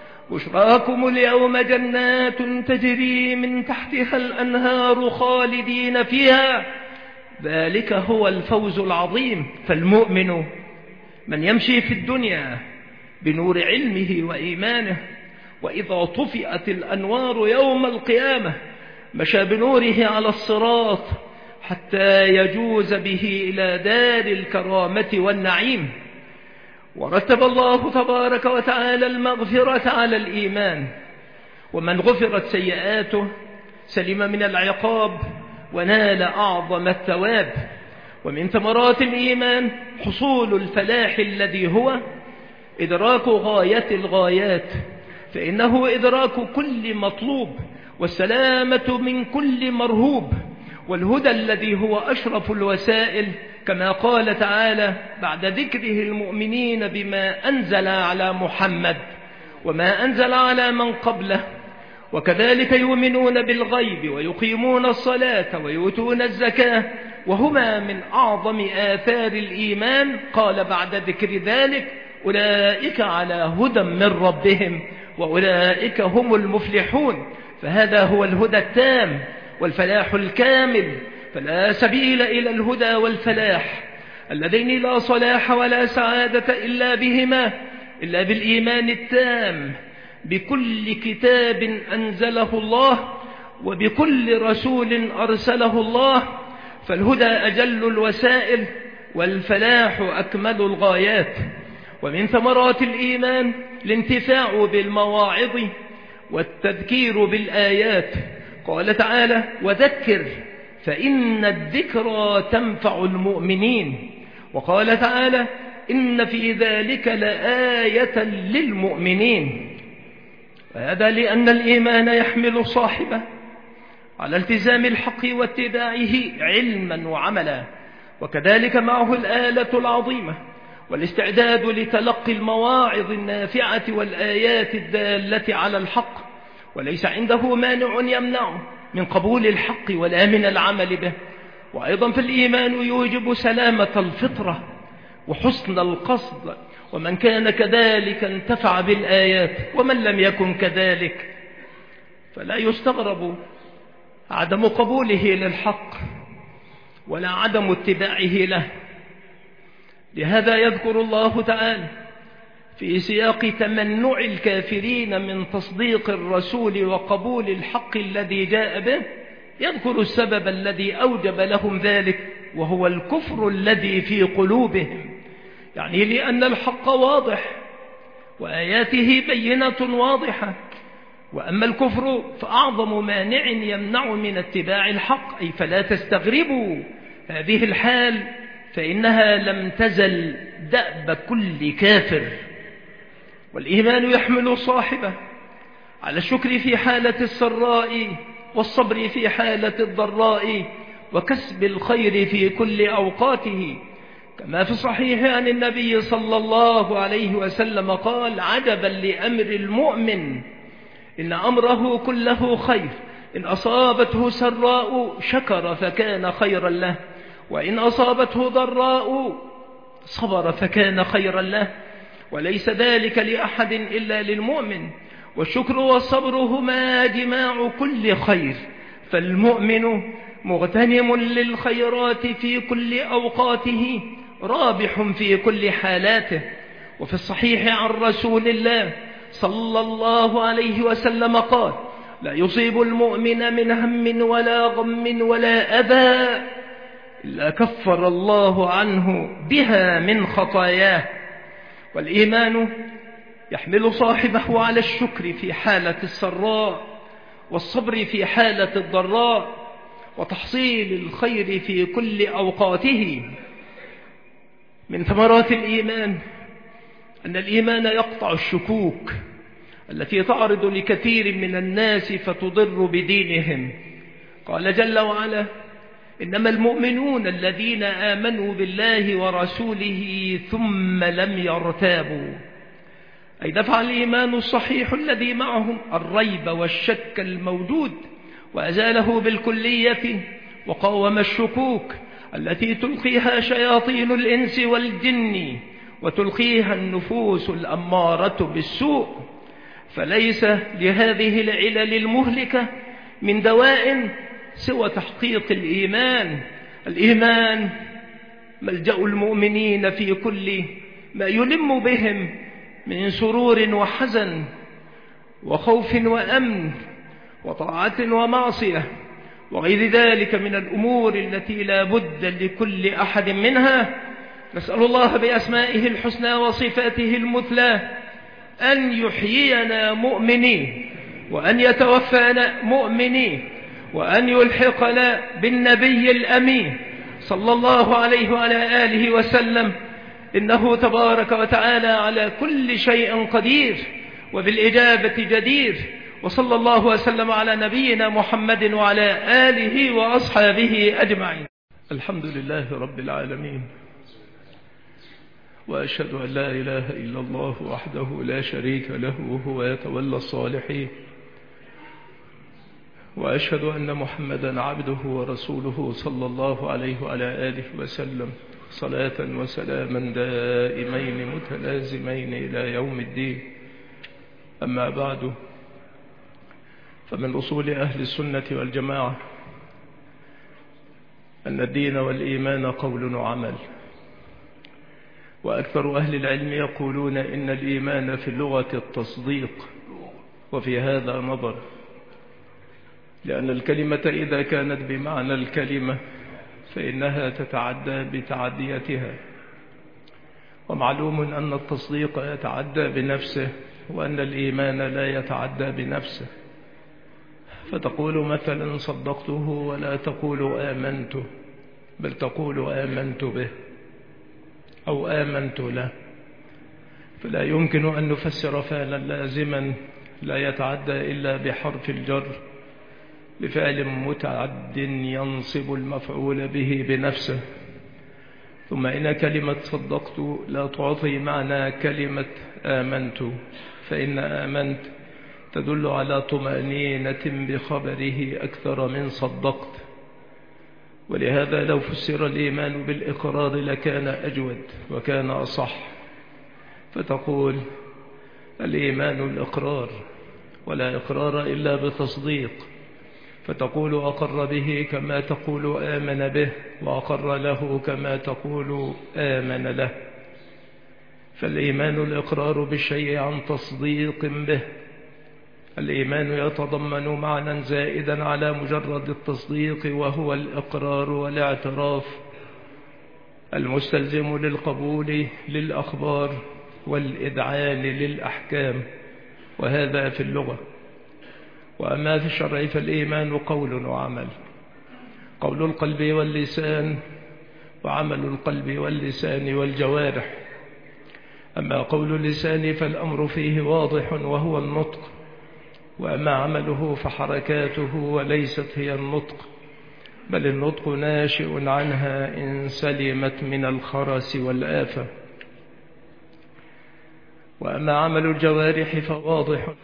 بشراكم اليوم جنات تجري من تحتها الأنهار خالدين فيها، ذلك هو الفوز العظيم. فالمؤمن من يمشي في الدنيا بنور علمه وإيمانه، وإذا طفئت الأنوار يوم القيامة مشى بنوره على الصراط حتى يجوز به إلى دار الكرامة والنعيم. ورتب الله تبارك وتعالى المغفرة على الإيمان، ومن غفرت سيئاته سلم من العقاب ونال أعظم الثواب. ومن ثمرات الإيمان حصول الفلاح الذي هو إدراك غاية الغايات، فإنه إدراك كل مطلوب والسلامة من كل مرهوب، والهدى الذي هو أشرف الوسائل، كما قال تعالى بعد ذكره المؤمنين بما أنزل على محمد وما أنزل على من قبله: وكذلك يؤمنون بالغيب ويقيمون الصلاة ويؤتون الزكاة وهما من أعظم آثار الإيمان. قال بعد ذكر ذلك: أولئك على هدى من ربهم وأولئك هم المفلحون. فهذا هو الهدى التام والفلاح الكامل، فلا سبيل إلى الهدى والفلاح اللذين لا صلاح ولا سعادة إلا بهما، إلا بالإيمان التام بكل كتاب أنزله الله وبكل رسول أرسله الله. فالهدى أجل الوسائل والفلاح أكمل الغايات. ومن ثمرات الإيمان الانتفاع بالمواعظ والتذكير بالآيات. قال تعالى: وذكر فإن الذكرى تنفع المؤمنين. وقال تعالى: إن في ذلك لآية للمؤمنين. وهذا لأن الإيمان يحمل صاحبه على التزام الحق واتباعه علما وعملا، وكذلك معه الآلة العظيمة والاستعداد لتلقي المواعظ النافعة والآيات الدالة على الحق، وليس عنده مانع يمنعه من قبول الحق ولا من العمل به. وأيضا فالإيمان يوجب سلامة الفطرة وحسن القصد، ومن كان كذلك انتفع بالآيات، ومن لم يكن كذلك فلا يستغرب عدم قبوله للحق ولا عدم اتباعه له. لهذا يذكر الله تعالى في سياق تمنع الكافرين من تصديق الرسول وقبول الحق الذي جاء به، يذكر السبب الذي أوجب لهم ذلك، وهو الكفر الذي في قلوبهم. يعني لأن الحق واضح وآياته بينة واضحة، وأما الكفر فأعظم مانع يمنع من اتباع الحق. أي فلا تستغربوا هذه الحال، فإنها لم تزل دأب كل كافر. والإيمان يحمل صاحبه على الشكر في حالة السراء والصبر في حالة الضراء وكسب الخير في كل أوقاته، كما في الصحيح عن النبي صلى الله عليه وسلم قال: عجبا لأمر المؤمن إن أمره كله خير، إن أصابته سراء شكر فكان خيرا له، وإن أصابته ضراء صبر فكان خيرا له، وليس ذلك لأحد إلا للمؤمن. والشكر والصبر هما جماع كل خير، فالمؤمن مغتنم للخيرات في كل أوقاته رابح في كل حالاته. وفي الصحيح عن رسول الله صلى الله عليه وسلم قال: لا يصيب المؤمن من هم ولا غم ولا أذى إلا كفر الله عنه بها من خطاياه. والإيمان يحمل صاحبه على الشكر في حالة السراء، والصبر في حالة الضراء، وتحصيل الخير في كل أوقاته. من ثمرات الإيمان أن الإيمان يقطع الشكوك التي تعرض لكثير من الناس فتضر بدينهم. قال جل وعلا: إنما المؤمنون الذين آمنوا بالله ورسوله ثم لم يرتابوا، أي دفع الإيمان الصحيح الذي معهم الريب والشك الموجود، وأزاله بالكلية، وقاوم الشكوك التي تلقيها شياطين الإنس والجن وتلقيها النفوس الأمارة بالسوء. فليس لهذه العلل المهلكة من دواء سوى تحقيق الإيمان. الإيمان ملجأ المؤمنين في كل ما يلم بهم من سرور وحزن وخوف وأمن وطاعة ومعصية وغير ذلك من الأمور التي لا بد لكل أحد منها. نسأل الله بأسمائه الحسنى وصفاته المثلى أن يحيينا مؤمنين، وأن يتوفانا مؤمنين، وأن يلحقنا بالنبي الأمين صلى الله عليه وعلى آله وسلم، إنه تبارك وتعالى على كل شيء قدير وبالإجابة جدير. وصلى الله وسلم على نبينا محمد وعلى آله وأصحابه أجمعين. الحمد لله رب العالمين، وأشهد أن لا إله إلا الله وحده لا شريك له وهو يتولى الصالحين، وأشهد أن محمدا عبده ورسوله صلى الله عليه وعلى آله وسلم، صلاة وسلاما دائمين متلازمين إلى يوم الدين. أما بعد، فمن أصول أهل السنة والجماعة أن الدين والإيمان قول وعمل، وأكثر أهل العلم يقولون إن الإيمان في اللغة التصديق، وفي هذا نظر، لأن الكلمة إذا كانت بمعنى الكلمة فإنها تتعدى بتعديتها، ومعلوم أن التصديق يتعدى بنفسه، وأن الإيمان لا يتعدى بنفسه. فتقول مثلا صدقته ولا تقول آمنته، بل تقول آمنت به أو آمنت له. فلا يمكن أن نفسر فعلا لازما لا يتعدى إلا بحرف الجر بفعل متعد ينصب المفعول به بنفسه. ثم إن كلمة صدقت لا تعطي معنى كلمة آمنت، فإن آمنت تدل على طمأنينة بخبره أكثر من صدقت. ولهذا لو فسر الإيمان بالإقرار لكان أجود وكان أصح، فتقول الإيمان الإقرار، ولا إقرار إلا بتصديق، فتقول أقر به كما تقول آمن به، وأقر له كما تقول آمن له. فالإيمان الإقرار بالشيء عن تصديق به. الإيمان يتضمن معنى زائدا على مجرد التصديق، وهو الإقرار والاعتراف المستلزم للقبول للأخبار والإذعان للأحكام، وهذا في اللغة. وأما في الشرع فالإيمان قول وعمل، قول القلب واللسان، وعمل القلب واللسان والجوارح. أما قول اللسان فالأمر فيه واضح وهو النطق، وأما عمله فحركاته وليست هي النطق، بل النطق ناشئ عنها إن سلمت من الخرس والآفة. وأما عمل الجوارح فواضح،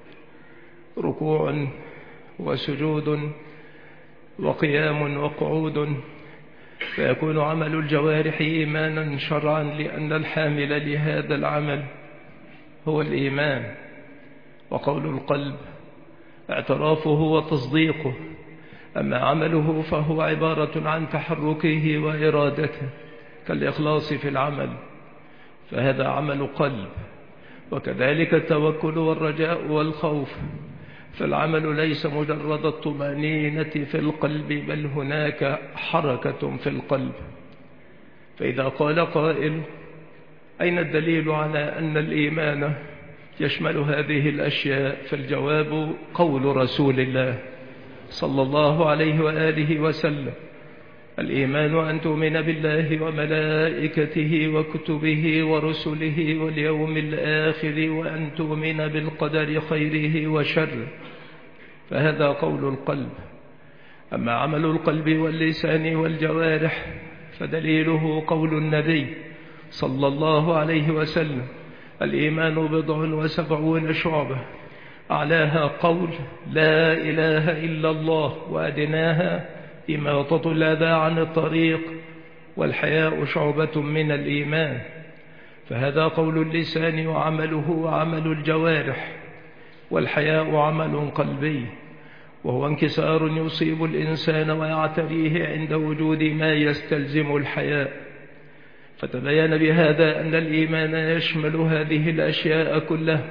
ركوع وسجود وقيام وقعود، فيكون عمل الجوارح إيمانا شرعا، لأن الحامل لهذا العمل هو الإيمان. وقول القلب اعترافه وتصديقه، أما عمله فهو عبارة عن تحركه وإرادته كالإخلاص في العمل، فهذا عمل قلب. وكذلك التوكل والرجاء والخوف، فالعمل ليس مجرد الطمأنينة في القلب، بل هناك حركة في القلب. فإذا قال قائل أين الدليل على أن الإيمان يشمل هذه الأشياء، فالجواب قول رسول الله صلى الله عليه وآله وسلم: الإيمان أن تؤمن بالله وملائكته وكتبه ورسله واليوم الآخر وأن تؤمن بالقدر خيره وشره. فهذا قول القلب. أما عمل القلب واللسان والجوارح فدليله قول النبي صلى الله عليه وسلم: الإيمان بضع وسبعون شعبة، أعلاها قول لا إله إلا الله، وأدناها إماطة الأذى عن الطريق، والحياء شعبة من الإيمان. فهذا قول اللسان وعمله عمل الجوارح، والحياء عمل قلبي، وهو انكسار يصيب الإنسان ويعتريه عند وجود ما يستلزم الحياء. فتبين بهذا أن الإيمان يشمل هذه الأشياء كلها،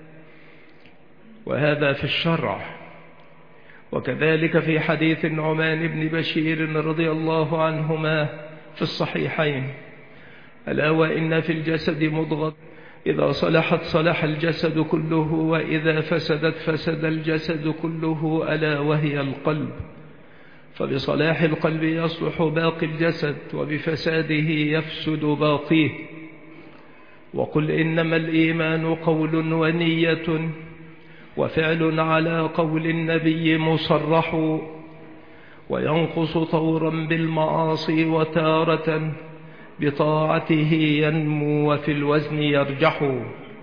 وهذا في الشرع. وكذلك في حديث النعمان بن بشير رضي الله عنهما في الصحيحين: ألا وإن في الجسد مضغة إذا صلحت صلح الجسد كله، وإذا فسدت فسد الجسد كله، ألا وهي القلب. فبصلاح القلب يصلح باقي الجسد، وبفساده يفسد باقيه. وقل إنما الإيمان قول ونية وفعل على قول النبي مصرح، وينقص طورا بالمعاصي وتارة بطاعته ينمو وفي الوزن يرجح.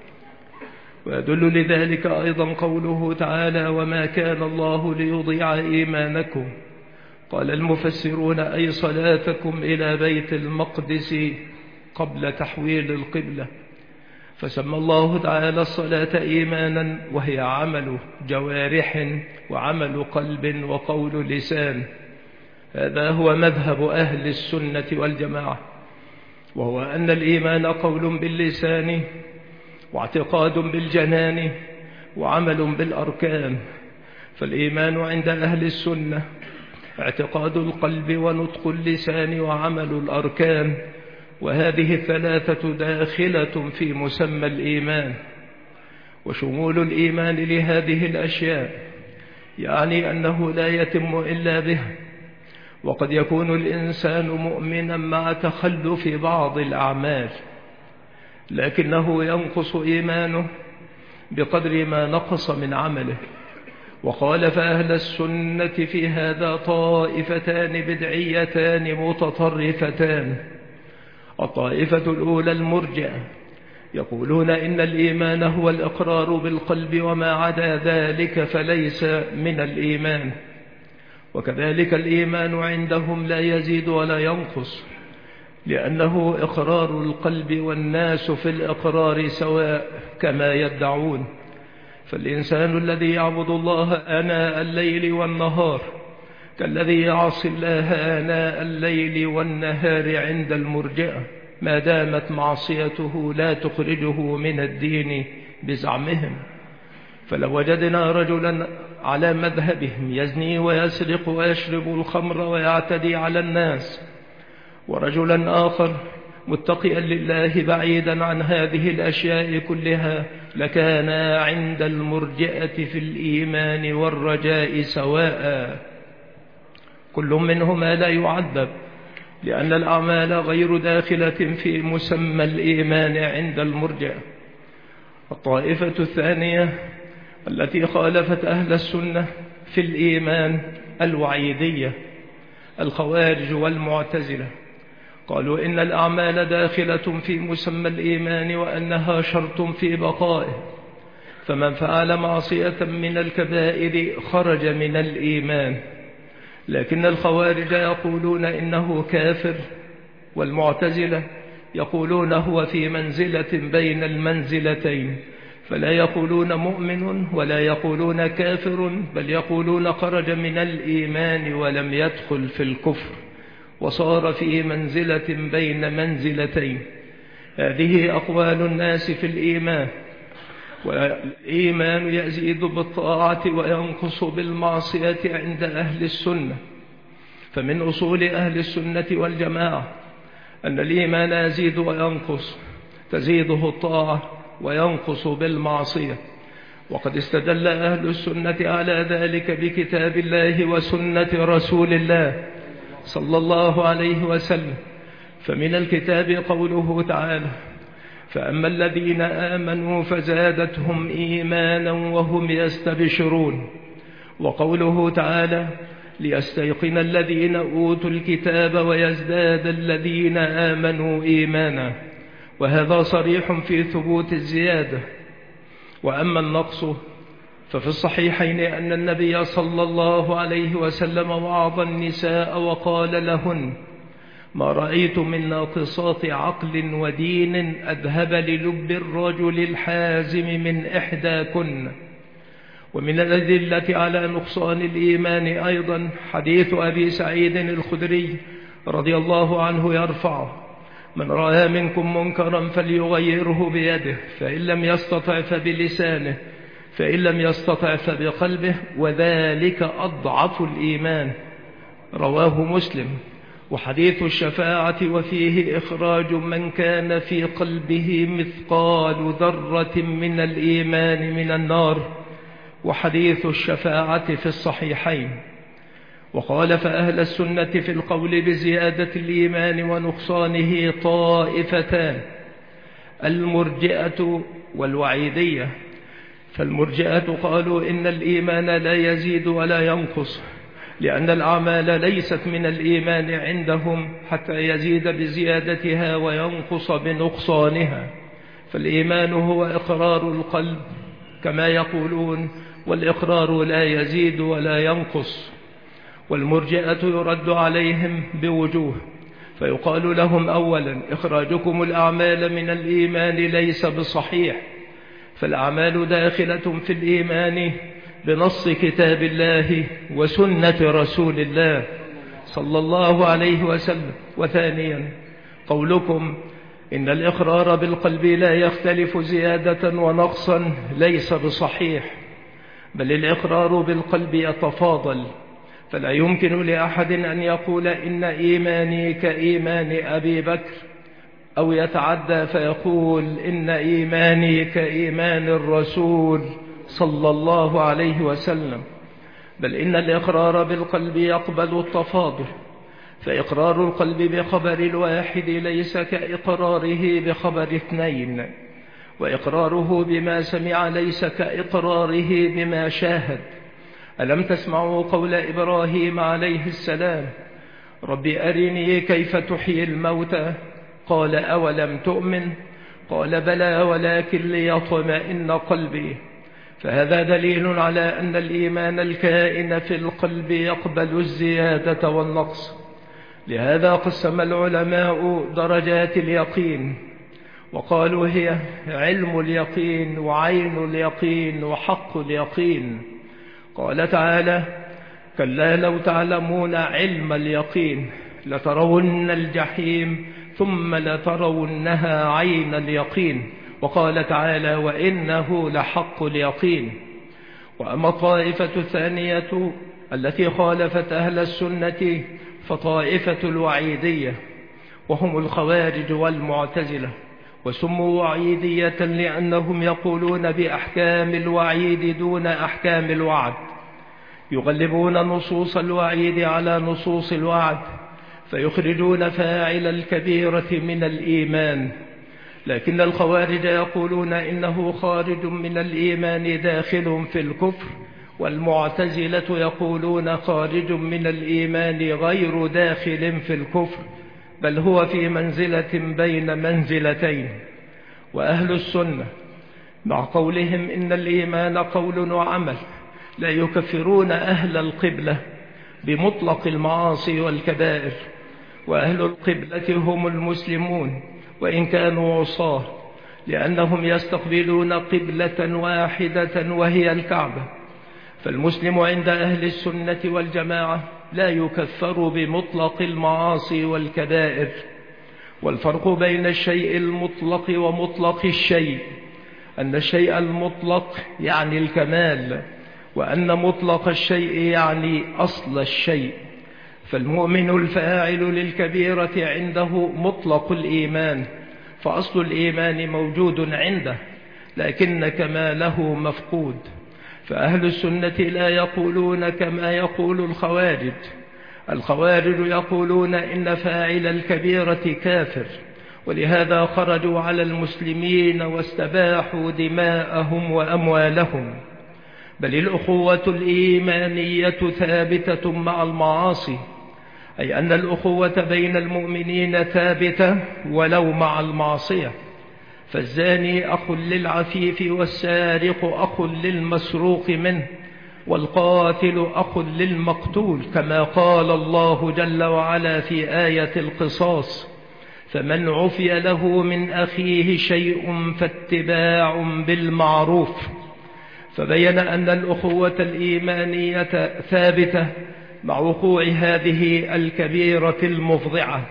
ويدل لذلك أيضا قوله تعالى: وما كان الله ليضيع إيمانكم. قال المفسرون: أي صلاتكم إلى بيت المقدس قبل تحويل القبلة. فسمى الله تعالى الصلاة إيمانا، وهي عمل جوارح وعمل قلب وقول لسان. هذا هو مذهب أهل السنة والجماعة، وهو أن الإيمان قول باللسان واعتقاد بالجنان وعمل بالأركان. فالإيمان عند أهل السنة اعتقاد القلب ونطق اللسان وعمل الأركان، وهذه الثلاثة داخلة في مسمى الإيمان. وشمول الإيمان لهذه الأشياء يعني أنه لا يتم إلا بها. وقد يكون الإنسان مؤمنا مع تخلف بعض الأعمال، لكنه ينقص إيمانه بقدر ما نقص من عمله. وخالف أهل السنة في هذا طائفتان بدعيتان متطرفتان. الطائفة الأولى المرجئة، يقولون إن الإيمان هو الإقرار بالقلب، وما عدا ذلك فليس من الإيمان. وكذلك الإيمان عندهم لا يزيد ولا ينقص، لأنه إقرار القلب، والناس في الإقرار سواء كما يدعون. فالإنسان الذي يعبد الله آناء الليل والنهار كالذي يعصي الله آناء الليل والنهار عند المرجئة، ما دامت معصيته لا تخرجه من الدين بزعمهم. فلو وجدنا رجلا على مذهبهم يزني ويسرق ويشرب الخمر ويعتدي على الناس، ورجلا آخر متقيا لله بعيدا عن هذه الأشياء كلها، لكان عند المرجئة في الإيمان والرجاء سواء. كل منهما لا يعذب، لأن الأعمال غير داخلة في مسمى الإيمان عند المرجئة. الطائفة الثانية التي خالفت أهل السنة في الإيمان الوعيدية، الخوارج والمعتزلة، قالوا إن الأعمال داخلة في مسمى الإيمان، وأنها شرط في بقائه، فمن فعل معصية من الكبائر خرج من الإيمان. لكن الخوارج يقولون إنه كافر، والمعتزلة يقولون هو في منزلة بين المنزلتين، فلا يقولون مؤمن ولا يقولون كافر، بل يقولون خرج من الإيمان ولم يدخل في الكفر، وصار في منزلة بين منزلتين. هذه أقوال الناس في الإيمان. والإيمان يزيد بالطاعة وينقص بالمعصية عند أهل السنة. فمن أصول أهل السنة والجماعة أن الإيمان يزيد وينقص، تزيده الطاعة وينقص بالمعصية. وقد استدل أهل السنة على ذلك بكتاب الله وسنة رسول الله صلى الله عليه وسلم. فمن الكتاب قوله تعالى: فأما الذين آمنوا فزادتهم إيمانا وهم يستبشرون. وقوله تعالى: ليستيقن الذين أوتوا الكتاب ويزداد الذين آمنوا إيمانا. وهذا صريح في ثبوت الزيادة. وأما النقص ففي الصحيحين أن النبي صلى الله عليه وسلم وعظ النساء وقال لهن: ما رأيت من ناقصات عقل ودين أذهب للب الرجل الحازم من إحداكن. ومن الأدلة على نقصان الإيمان أيضا حديث أبي سعيد الخدري رضي الله عنه يرفعه: من رأى منكم منكرا فليغيره بيده، فإن لم يستطع فبلسانه، فإن لم يستطع فبقلبه، وذلك أضعف الإيمان. رواه مسلم. وحديث الشفاعة وفيه إخراج من كان في قلبه مثقال ذرة من الإيمان من النار. وحديث الشفاعة في الصحيحين. وخالف أهل السنة في القول بزيادة الإيمان ونقصانه طائفتان: المرجئة والوعيدية. فالمرجئة قالوا إن الإيمان لا يزيد ولا ينقص، لأن الأعمال ليست من الإيمان عندهم حتى يزيد بزيادتها وينقص بنقصانها. فالإيمان هو إقرار القلب كما يقولون، والإقرار لا يزيد ولا ينقص. والمرجئة يرد عليهم بوجوه، فيقال لهم: أولا، إخراجكم الأعمال من الإيمان ليس بصحيح، فالأعمال داخلة في الإيمان بنص كتاب الله وسنة رسول الله صلى الله عليه وسلم. وثانيا، قولكم إن الإقرار بالقلب لا يختلف زيادة ونقصا ليس بصحيح، بل الإقرار بالقلب يتفاضل، فلا يمكن لأحد أن يقول إن إيماني كإيمان أبي بكر، أو يتعدى فيقول إن إيماني كإيمان الرسول صلى الله عليه وسلم، بل إن الإقرار بالقلب يقبل التفاضل. فإقرار القلب بخبر الواحد ليس كإقراره بخبر اثنين، وإقراره بما سمع ليس كإقراره بما شاهد. ألم تسمعوا قول إبراهيم عليه السلام: رب أرني كيف تحيي الموتى؟ قال: أولم تؤمن؟ قال: بلى ولكن ليطمئن قلبي. فهذا دليل على أن الإيمان الكائن في القلب يقبل الزيادة والنقص. لهذا قسم العلماء درجات اليقين، وقالوا هي علم اليقين وعين اليقين وحق اليقين. قال تعالى: كلا لو تعلمون علم اليقين لترون الجحيم ثم لترونها عين اليقين. وقال تعالى: وإنه لحق اليقين. وأما الطائفة الثانية التي خالفت أهل السنة فطائفة الوعيدية، وهم الخوارج والمعتزلة، وسموا وعيدية لأنهم يقولون بأحكام الوعيد دون أحكام الوعد، يغلبون نصوص الوعيد على نصوص الوعد، فيخرجون فاعل الكبيرة من الإيمان. لكن الخوارج يقولون إنه خارج من الإيمان داخل في الكفر، والمعتزلة يقولون خارج من الإيمان غير داخل في الكفر، بل هو في منزلة بين منزلتين. وأهل السنة مع قولهم إن الإيمان قول وعمل لا يكفرون أهل القبلة بمطلق المعاصي والكبائر، وأهل القبلة هم المسلمون وإن كانوا عصاه، لأنهم يستقبلون قبلة واحدة وهي الكعبة. فالمسلم عند أهل السنة والجماعة لا يكفر بمطلق المعاصي والكبائر. والفرق بين الشيء المطلق ومطلق الشيء أن الشيء المطلق يعني الكمال، وأن مطلق الشيء يعني أصل الشيء. فالمؤمن الفاعل للكبيرة عنده مطلق الإيمان، فأصل الإيمان موجود عنده، لكن كماله مفقود. فأهل السنة لا يقولون كما يقول الخوارج. الخوارج يقولون إن فاعل الكبيرة كافر، ولهذا خرجوا على المسلمين واستباحوا دماءهم وأموالهم. بل الأخوة الإيمانية ثابتة مع المعاصي، أي أن الأخوة بين المؤمنين ثابتة ولو مع المعصية. فالزاني أخ للعفيف، والسارق أخ للمسروق منه، والقاتل أخ للمقتول، كما قال الله جل وعلا في آية القصاص: فمن عفي له من أخيه شيء فاتباع بالمعروف. فبين أن الأخوة الإيمانية ثابتة مع وقوع هذه الكبيرة المفضعة.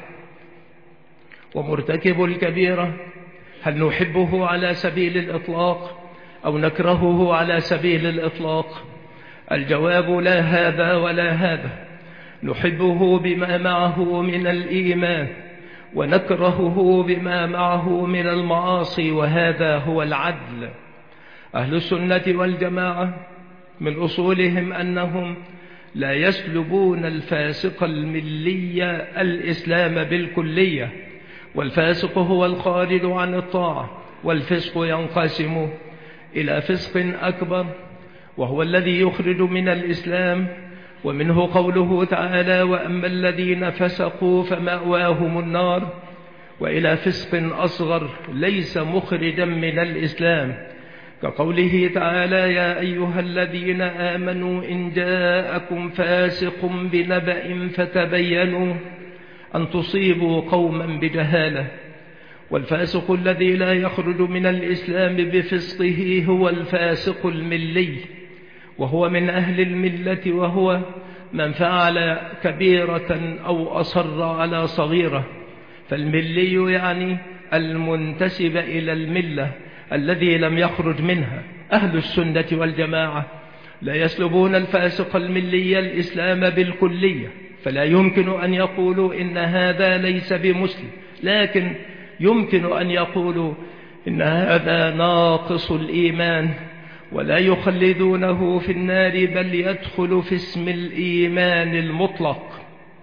ومرتكب الكبيرة هل نحبه على سبيل الإطلاق أو نكرهه على سبيل الإطلاق؟ الجواب لا هذا ولا هذا. نحبه بما معه من الإيمان، ونكرهه بما معه من المعاصي، وهذا هو العدل. أهل السنة والجماعة من أصولهم أنهم لا يسلبون الفاسق الملي الإسلام بالكلية، والفاسق هو الخارج عن الطاعة. والفسق ينقسم إلى فسق أكبر، وهو الذي يخرج من الإسلام، ومنه قوله تعالى: وأما الذين فسقوا فمأواهم النار، وإلى فسق أصغر ليس مخرجا من الإسلام، كقوله تعالى: يا أيها الذين آمنوا إن جاءكم فاسق بنبأ فتبينوا أن تصيبوا قوما بجهالة. والفاسق الذي لا يخرج من الإسلام بفسقه هو الفاسق الملي، وهو من أهل الملة، وهو من فعل كبيرة أو أصر على صغيرة. فالملي يعني المنتسب إلى الملة الذي لم يخرج منها. أهل السنة والجماعة لا يسلبون الفاسق الملي الإسلام بالكلية، فلا يمكن أن يقولوا إن هذا ليس بمسلم، لكن يمكن أن يقولوا إن هذا ناقص الإيمان، ولا يخلدونه في النار، بل يدخل في اسم الإيمان المطلق.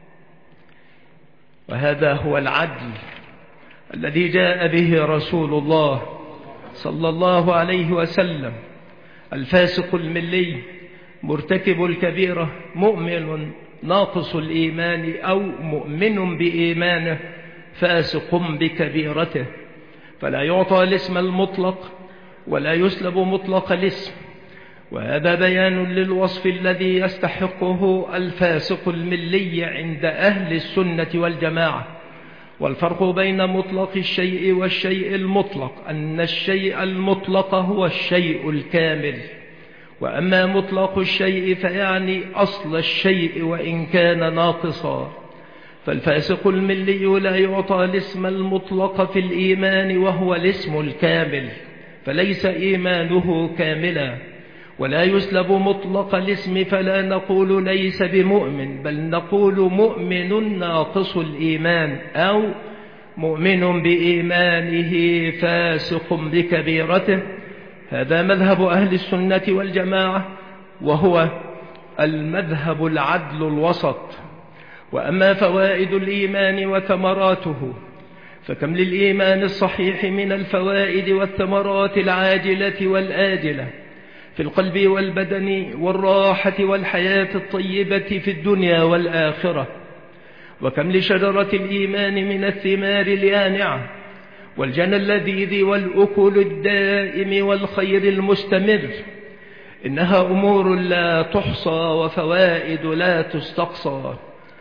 وهذا هو العدل الذي جاء به رسول الله صلى الله عليه وسلم. الفاسق الملي مرتكب الكبيرة مؤمن ناقص الإيمان، أو مؤمن بإيمانه فاسق بكبيرته، فلا يعطى الاسم المطلق ولا يسلب مطلق الاسم. وهذا بيان للوصف الذي يستحقه الفاسق الملي عند أهل السنة والجماعة. والفرق بين مطلق الشيء والشيء المطلق أن الشيء المطلق هو الشيء الكامل، وأما مطلق الشيء فيعني أصل الشيء وإن كان ناقصا. فالفاسق الملي لا يعطى الاسم المطلق في الإيمان وهو الاسم الكامل، فليس إيمانه كاملا. ولا يسلب مطلق الاسم، فلا نقول ليس بمؤمن، بل نقول مؤمن ناقص الإيمان، أو مؤمن بإيمانه فاسق بكبيرته. هذا مذهب أهل السنة والجماعة، وهو المذهب العدل الوسط. وأما فوائد الإيمان وثمراته، فكم للإيمان الصحيح من الفوائد والثمرات العاجلة والآجلة في القلب والبدن، والراحة والحياة الطيبة في الدنيا والآخرة. وكم لشجرة الإيمان من الثمار اليانعة، والجنى اللذيذ، والأكل الدائم، والخير المستمر. إنها أمور لا تحصى، وفوائد لا تستقصى.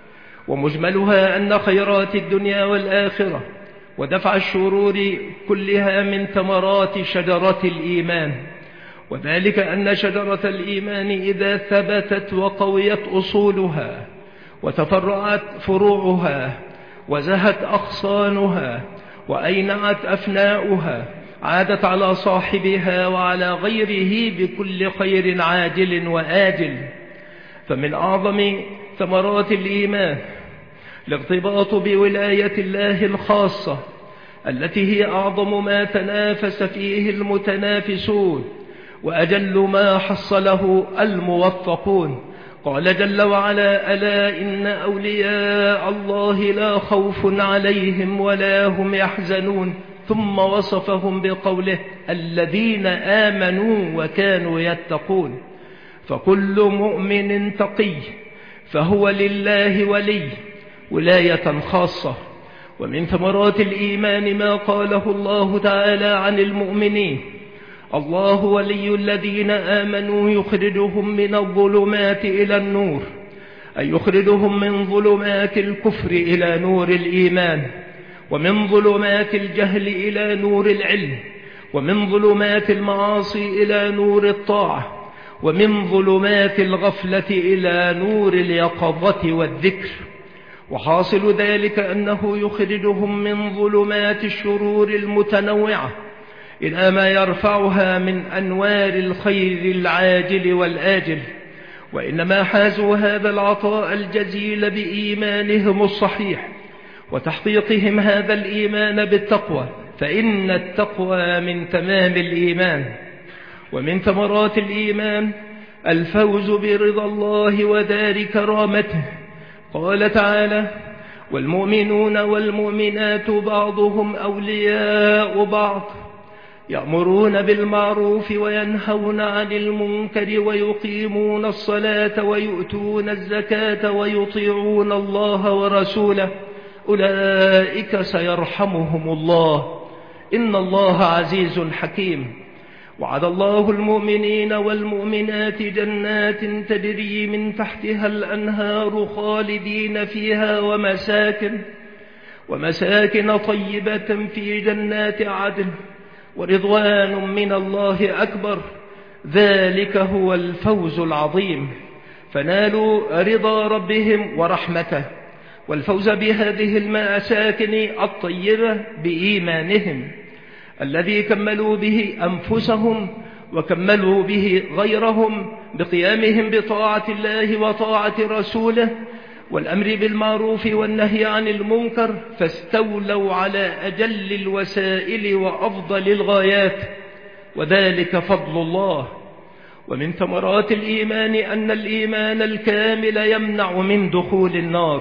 ومجملها أن خيرات الدنيا والآخرة ودفع الشرور كلها من ثمرات شجرة الإيمان. وذلك أن شجرة الإيمان إذا ثبتت وقويت أصولها، وتفرعت فروعها، وزهت أغصانها، وأينعت أفناؤها، عادت على صاحبها وعلى غيره بكل خير عاجل وآجل. فمن أعظم ثمرات الإيمان الارتباط بولاية الله الخاصة التي هي أعظم ما تنافس فيه المتنافسون وأجل ما حصله الموفقون. قال جل وعلا: ألا إن أولياء الله لا خوف عليهم ولا هم يحزنون. ثم وصفهم بقوله: الذين آمنوا وكانوا يتقون. فكل مؤمن تقي فهو لله ولي ولاية خاصة. ومن ثمرات الإيمان ما قاله الله تعالى عن المؤمنين: الله ولي الذين آمنوا يخرجهم من الظلمات إلى النور، أي يخرجهم من ظلمات الكفر إلى نور الإيمان، ومن ظلمات الجهل إلى نور العلم، ومن ظلمات المعاصي إلى نور الطاعة، ومن ظلمات الغفلة إلى نور اليقظة والذكر. وحاصل ذلك أنه يخرجهم من ظلمات الشرور المتنوعة إلى ما يرفعها من أنوار الخير العاجل والآجل. وإنما حازوا هذا العطاء الجزيل بإيمانهم الصحيح وتحقيقهم هذا الإيمان بالتقوى، فإن التقوى من تمام الإيمان. ومن ثمرات الإيمان الفوز برضا الله ودار كرامته. قال تعالى: والمؤمنون والمؤمنات بعضهم أولياء بعض يأمرون بالمعروف وينهون عن المنكر ويقيمون الصلاة ويؤتون الزكاة ويطيعون الله ورسوله أولئك سيرحمهم الله إن الله عزيز حكيم. وعد الله المؤمنين والمؤمنات جنات تجري من تحتها الأنهار خالدين فيها ومساكن ومساكن طيبة في جنات عدن ورضوان من الله أكبر، ذلك هو الفوز العظيم. فنالوا رضا ربهم ورحمته والفوز بهذه المساكن الطيبة بإيمانهم الذي كملوا به أنفسهم وكملوا به غيرهم بقيامهم بطاعة الله وطاعة رسوله والأمر بالمعروف والنهي عن المنكر، فاستولوا على أجل الوسائل وأفضل الغايات، وذلك فضل الله. ومن ثمرات الإيمان أن الإيمان الكامل يمنع من دخول النار.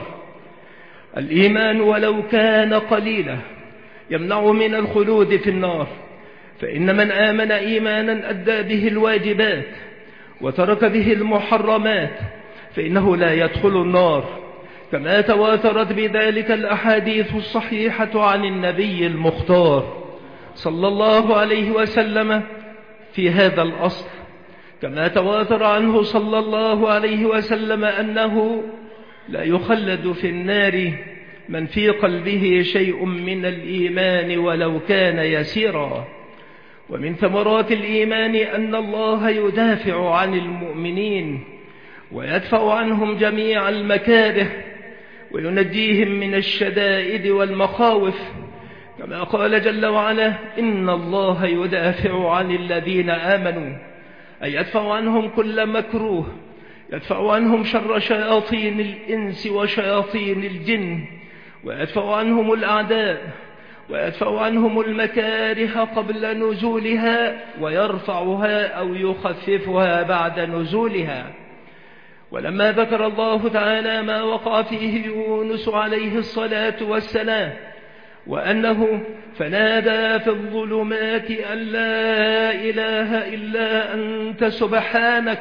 الإيمان ولو كان قليلا يمنع من الخلود في النار، فإن من آمن إيمانا أدى به الواجبات وترك به المحرمات فإنه لا يدخل النار، كما تواترت بذلك الأحاديث الصحيحة عن النبي المختار صلى الله عليه وسلم في هذا الأصل، كما تواتر عنه صلى الله عليه وسلم أنه لا يخلد في النار من في قلبه شيء من الإيمان ولو كان يسيرا. ومن ثمرات الإيمان أن الله يدافع عن المؤمنين ويدفع عنهم جميع المكاره وينجيهم من الشدائد والمخاوف، كما قال جل وعلا: إن الله يدافع عن الذين آمنوا، أي يدفع عنهم كل مكروه، يدفع عنهم شر شياطين الإنس وشياطين الجن، ويدفع عنهم الأعداء، ويدفع عنهم المكاره قبل نزولها ويرفعها أو يخففها بعد نزولها. ولما ذكر الله تعالى ما وقع فيه يونس عليه الصلاة والسلام وأنه فنادى في الظلمات أن لا إله إلا أنت سبحانك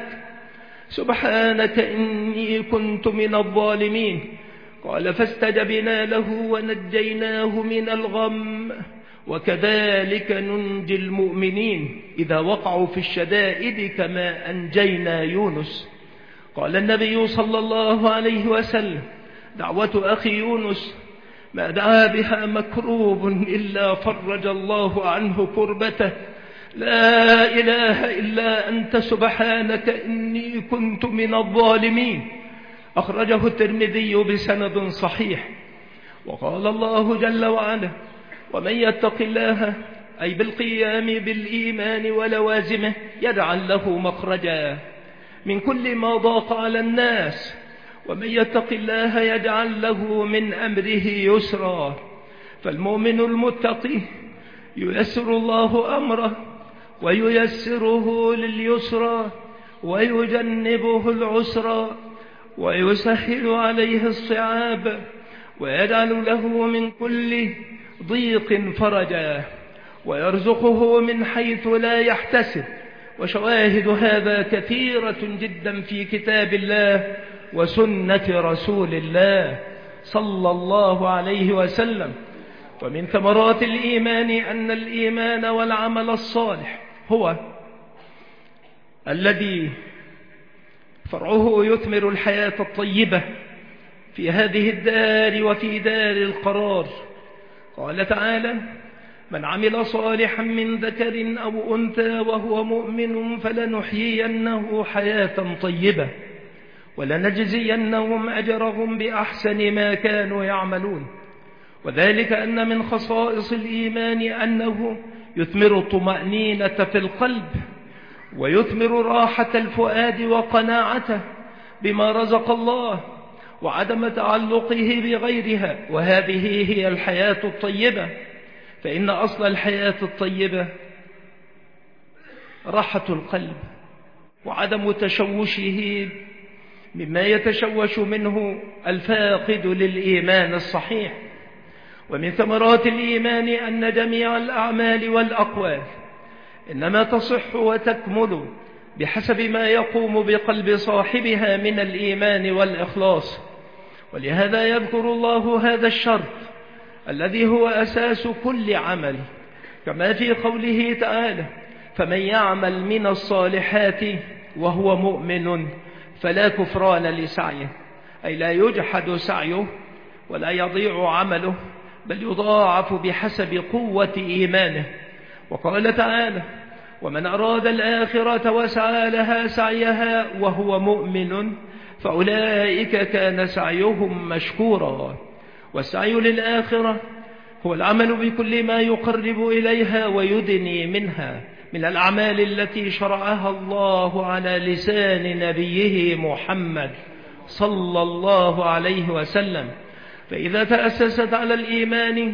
سبحانك إني كنت من الظالمين، قال: فاستجبنا له ونجيناه من الغم وكذلك ننجي المؤمنين إذا وقعوا في الشدائد كما أنجينا يونس. قال النبي صلى الله عليه وسلم: دعوة أخي يونس ما دعا بها مكروب إلا فرج الله عنه كربته، لا إله إلا أنت سبحانك إني كنت من الظالمين. أخرجه الترمذي بسند صحيح. وقال الله جل وعلا: ومن يتق الله، أي بالقيام بالإيمان ولوازمه، يجعل له مخرجا من كل ما ضاق على الناس، ومن يتق الله يجعل له من أمره يسرا. فالمؤمن المتقي ييسر الله أمره وييسره لليسرى ويجنبه العسرى ويسهل عليه الصعاب ويجعل له من كل ضيق فرجا ويرزقه من حيث لا يحتسب. وشواهد هذا كثيرة جدا في كتاب الله وسنة رسول الله صلى الله عليه وسلم. ومن ثمرات الإيمان أن الإيمان والعمل الصالح هو الذي فرعه يثمر الحياة الطيبة في هذه الدار وفي دار القرار. قال تعالى: من عمل صالحا من ذكر أو أنثى وهو مؤمن فلنحيينه حياة طيبة ولنجزينهم أجرهم بأحسن ما كانوا يعملون. وذلك أن من خصائص الإيمان أنه يثمر الطمأنينة في القلب ويثمر راحة الفؤاد وقناعته بما رزق الله وعدم تعلقه بغيرها، وهذه هي الحياة الطيبة. فإن أصل الحياة الطيبة راحة القلب وعدم تشوشه مما يتشوش منه الفاقد للإيمان الصحيح. ومن ثمرات الإيمان أن جميع الأعمال والأقوال إنما تصح وتكمل بحسب ما يقوم بقلب صاحبها من الإيمان والإخلاص. ولهذا يذكر الله هذا الشرط الذي هو أساس كل عمل، كما في قوله تعالى: فمن يعمل من الصالحات وهو مؤمن فلا كفران لسعيه، أي لا يجحد سعيه ولا يضيع عمله، بل يضاعف بحسب قوة إيمانه. وقال تعالى: ومن أراد الآخرة وسعى لها سعيها وهو مؤمن فأولئك كان سعيهم مشكورا. والسعي للآخرة هو العمل بكل ما يقرب إليها ويدني منها من الأعمال التي شرعها الله على لسان نبيه محمد صلى الله عليه وسلم. فإذا تأسست على الإيمان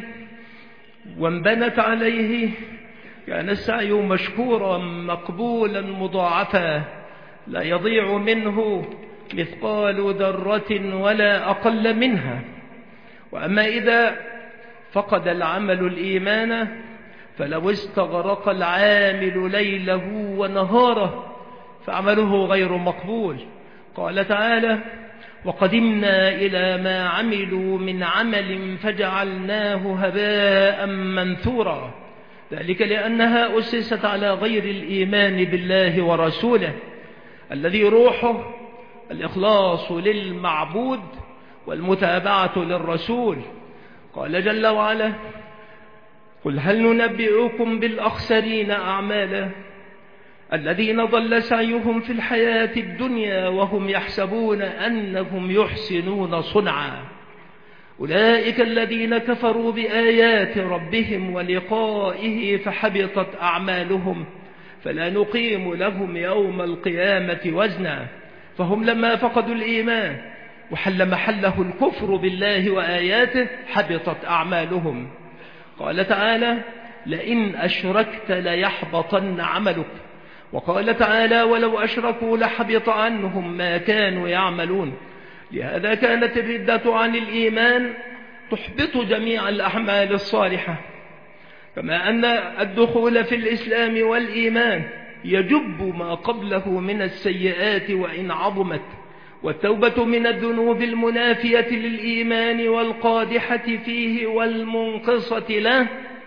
وانبنت عليه كان السعي مشكورا مقبولا مضاعفا، لا يضيع منه مثقال ذرة ولا أقل منها. وأما إذا فقد العمل الإيمان فلو استغرق العامل ليله ونهاره فعمله غير مقبول. قال تعالى: وقدمنا إلى ما عملوا من عمل فجعلناه هباء منثورا. ذلك لأنها أسست على غير الإيمان بالله ورسوله الذي روحه الإخلاص للمعبود والمتابعة للرسول. قال جل وعلا: قل هل ننبئكم بالأخسرين أعمالا الذين ضل سعيهم في الحياة الدنيا وهم يحسبون أنهم يحسنون صنعا أولئك الذين كفروا بآيات ربهم ولقائه فحبطت أعمالهم فلا نقيم لهم يوم القيامة وزنا. فهم لما فقدوا الإيمان وحل محله الكفر بالله وآياته حبطت أعمالهم. قال تعالى: لئن أشركت ليحبطن عملك. وقال تعالى: ولو أشركوا لحبط عنهم ما كانوا يعملون. لهذا كانت الردة عن الإيمان تحبط جميع الأعمال الصالحة، كما أن الدخول في الإسلام والإيمان يجب ما قبله من السيئات وإن عظمت، والتوبة من الذنوب المنافية للإيمان والقادحة فيه والمنقصة له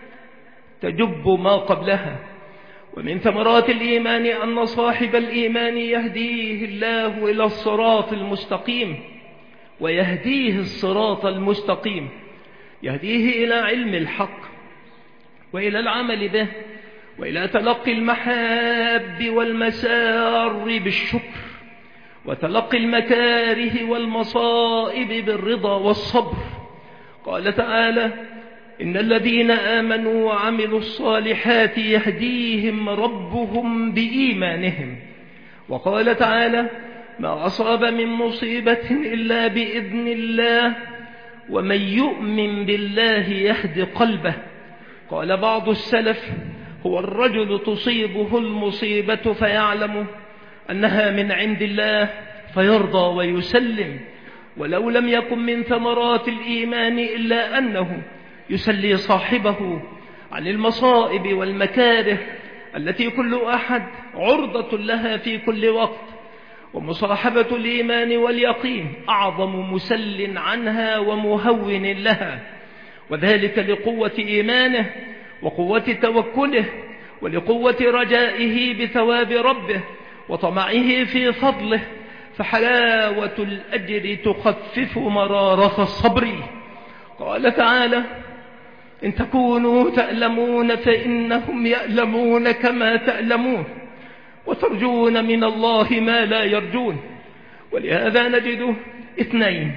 تجب ما قبلها. ومن ثمرات الإيمان أن صاحب الإيمان يهديه الله إلى الصراط المستقيم، ويهديه الصراط المستقيم يهديه إلى علم الحق وإلى العمل به وإلى تلقي المحاب والمسار بالشكر وتلقي المكاره والمصائب بالرضا والصبر. قال تعالى: إن الذين آمنوا وعملوا الصالحات يهديهم ربهم بإيمانهم. وقال تعالى: ما أصاب من مصيبة إلا بإذن الله ومن يؤمن بالله يهد قلبه. قال بعض السلف: هو الرجل تصيبه المصيبة فيعلم أنها من عند الله فيرضى ويسلم، ولو لم يكن من ثمرات الإيمان إلا أنه يسلي صاحبه عن المصائب والمكاره التي كل أحد عرضة لها في كل وقت. ومصاحبة الإيمان واليقين أعظم مسل عنها ومهون لها، وذلك لقوة إيمانه وقوة توكله ولقوة رجائه بثواب ربه وطمعه في فضله. فحلاوة الأجر تخفف مرارة الصبر. قال تعالى: إن تكونوا تألمون فإنهم يألمون كما تألمون وترجون من الله ما لا يرجون. ولهذا نجد اثنين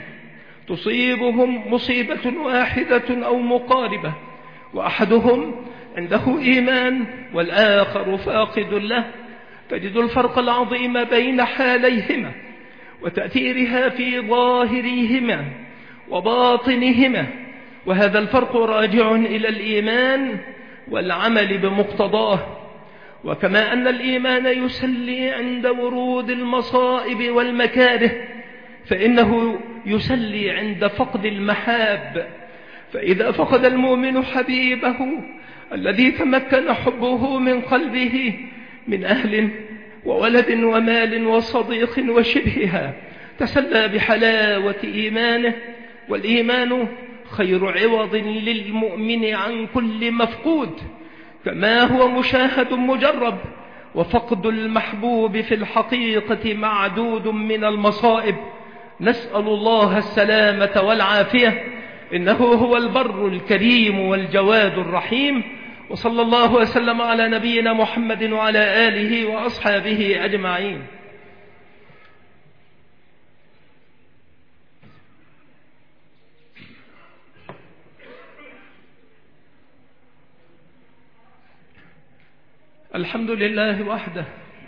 تصيبهم مصيبة واحدة أو مقاربة، وأحدهم عنده إيمان والآخر فاقد له، تجد الفرق العظيم بين حاليهما وتأثيرها في ظاهريهما وباطنهما، وهذا الفرق راجع إلى الإيمان والعمل بمقتضاه. وكما أن الإيمان يسلي عند ورود المصائب والمكاره، فإنه يسلي عند فقد المحاب. فإذا فقد المؤمن حبيبه الذي تمكن حبه من قلبه من أهل وولد ومال وصديق وشبهها، تسلى بحلاوة إيمانه. والإيمان خير عوض للمؤمن عن كل مفقود، كما هو مشاهد مجرب. وفقد المحبوب في الحقيقة معدود من المصائب. نسأل الله السلامة والعافية، إنه هو البر الكريم والجواد الرحيم. وصلى الله وسلم على نبينا محمد وعلى آله وأصحابه أجمعين. الحمد لله وحده،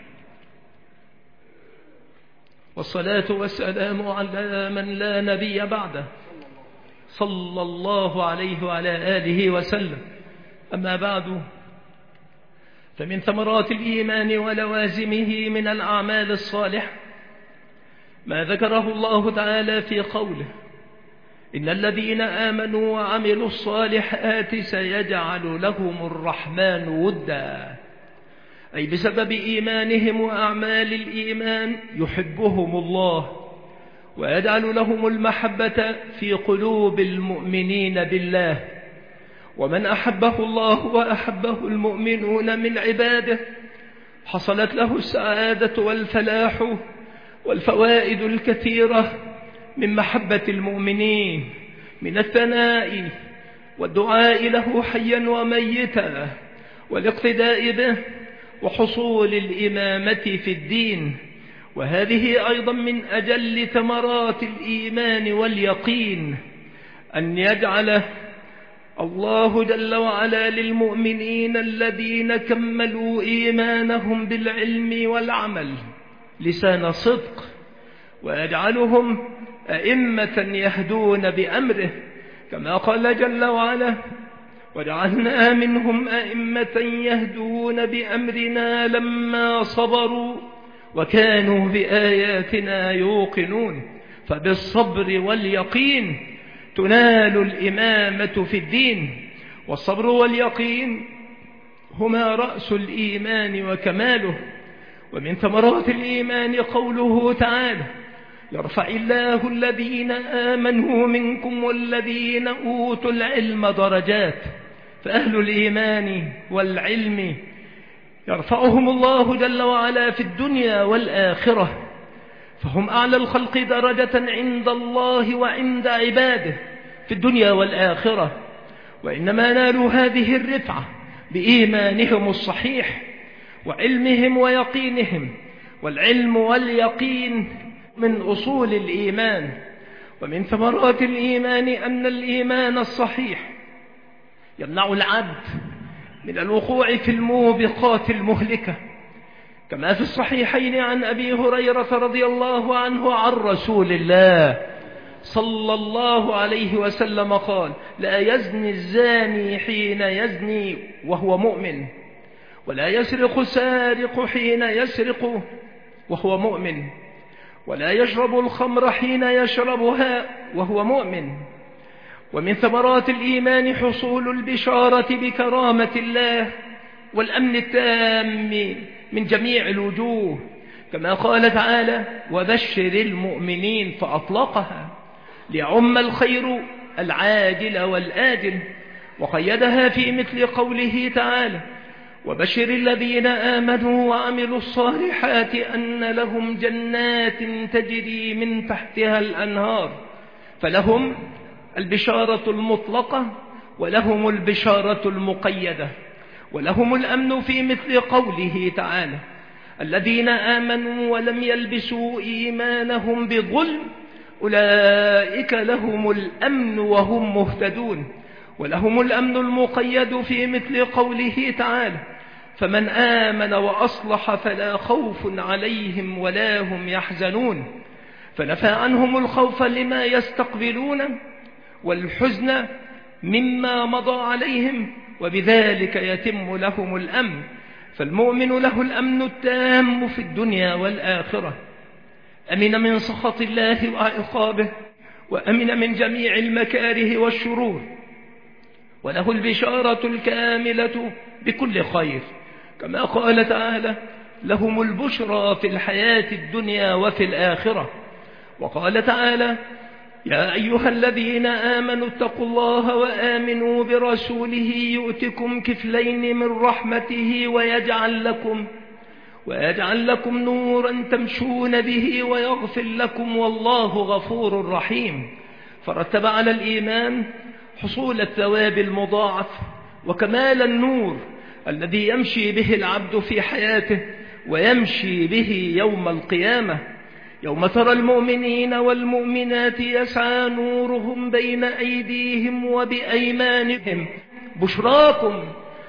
والصلاة والسلام على من لا نبي بعده، صلى الله عليه وعلى آله وسلم. أما بعد، فمن ثمرات الإيمان ولوازمه من الأعمال الصالحة ما ذكره الله تعالى في قوله: إن الذين آمنوا وعملوا الصالحات سيجعل لهم الرحمن ودا، أي بسبب إيمانهم وأعمال الإيمان يحبهم الله ويجعل لهم المحبة في قلوب المؤمنين بالله. ومن أحبه الله وأحبه المؤمنون من عباده حصلت له السعادة والفلاح والفوائد الكثيرة من محبة المؤمنين، من الثناء والدعاء له حيا وميتا والاقتداء به وحصول الإمامة في الدين. وهذه أيضا من أجل ثمرات الإيمان واليقين، أن يجعل الله جل وعلا للمؤمنين الذين كملوا إيمانهم بالعلم والعمل لسان صدق، ويجعلهم أئمة يهدون بأمره، كما قال جل وعلا: وجعلنا منهم أئمة يهدون بأمرنا لما صبروا وكانوا بآياتنا يوقنون. فبالصبر واليقين تنال الإمامة في الدين، والصبر واليقين هما رأس الإيمان وكماله. ومن ثمرات الإيمان قوله تعالى: يرفع الله الذين آمنوا منكم والذين أوتوا العلم درجات. فأهل الإيمان والعلم يرفعهم الله جل وعلا في الدنيا والآخرة، فهم أعلى الخلق درجة عند الله وعند عباده في الدنيا والآخرة. وإنما نالوا هذه الرفعة بإيمانهم الصحيح وعلمهم ويقينهم. والعلم واليقين من أصول الإيمان. ومن ثمرات الإيمان أن الإيمان الصحيح يمنع العبد من الوقوع في الموبقات المهلكة، كما في الصحيحين عن أبي هريرة رضي الله عنه عن رسول الله صلى الله عليه وسلم قال: لا يزني الزاني حين يزني وهو مؤمن، ولا يسرق السارق حين يسرق وهو مؤمن، ولا يشرب الخمر حين يشربها وهو مؤمن. ومن ثمرات الإيمان حصول البشارة بكرامة الله والأمن التام من جميع الوجوه، كما قال تعالى: وبشر المؤمنين، فأطلقها ليعم الخير العاجل والآجل، وقيدها في مثل قوله تعالى: وبشر الذين آمنوا وعملوا الصالحات أن لهم جنات تجري من تحتها الأنهار، فلهم البشارة المطلقة ولهم البشارة المقيدة، ولهم الأمن في مثل قوله تعالى: الذين آمنوا ولم يلبسوا إيمانهم بظلم أولئك لهم الأمن وهم مهتدون، ولهم الأمن المقيد في مثل قوله تعالى: فمن آمن وأصلح فلا خوف عليهم ولا هم يحزنون، فنفى عنهم الخوف لما يستقبلون والحزن مما مضى عليهم، وبذلك يتم لهم الأمن. فالمؤمن له الأمن التام في الدنيا والآخرة، أمن من سخط الله وعقابه، وأمن من جميع المكاره والشرور، وله البشارة الكاملة بكل خير، كما قال تعالى: لهم البشرى في الحياة الدنيا وفي الآخرة. وقال تعالى: يا أيها الذين آمنوا اتقوا الله وآمنوا برسوله يؤتكم كفلين من رحمته ويجعل لكم ويجعل لكم نورا تمشون به ويغفر لكم والله غفور رحيم. فرتب على الإيمان حصول الثواب المضاعف وكمال النور الذي يمشي به العبد في حياته ويمشي به يوم القيامة، يوم ترى المؤمنين والمؤمنات يسعى نورهم بين أيديهم وبأيمانهم: بشراكم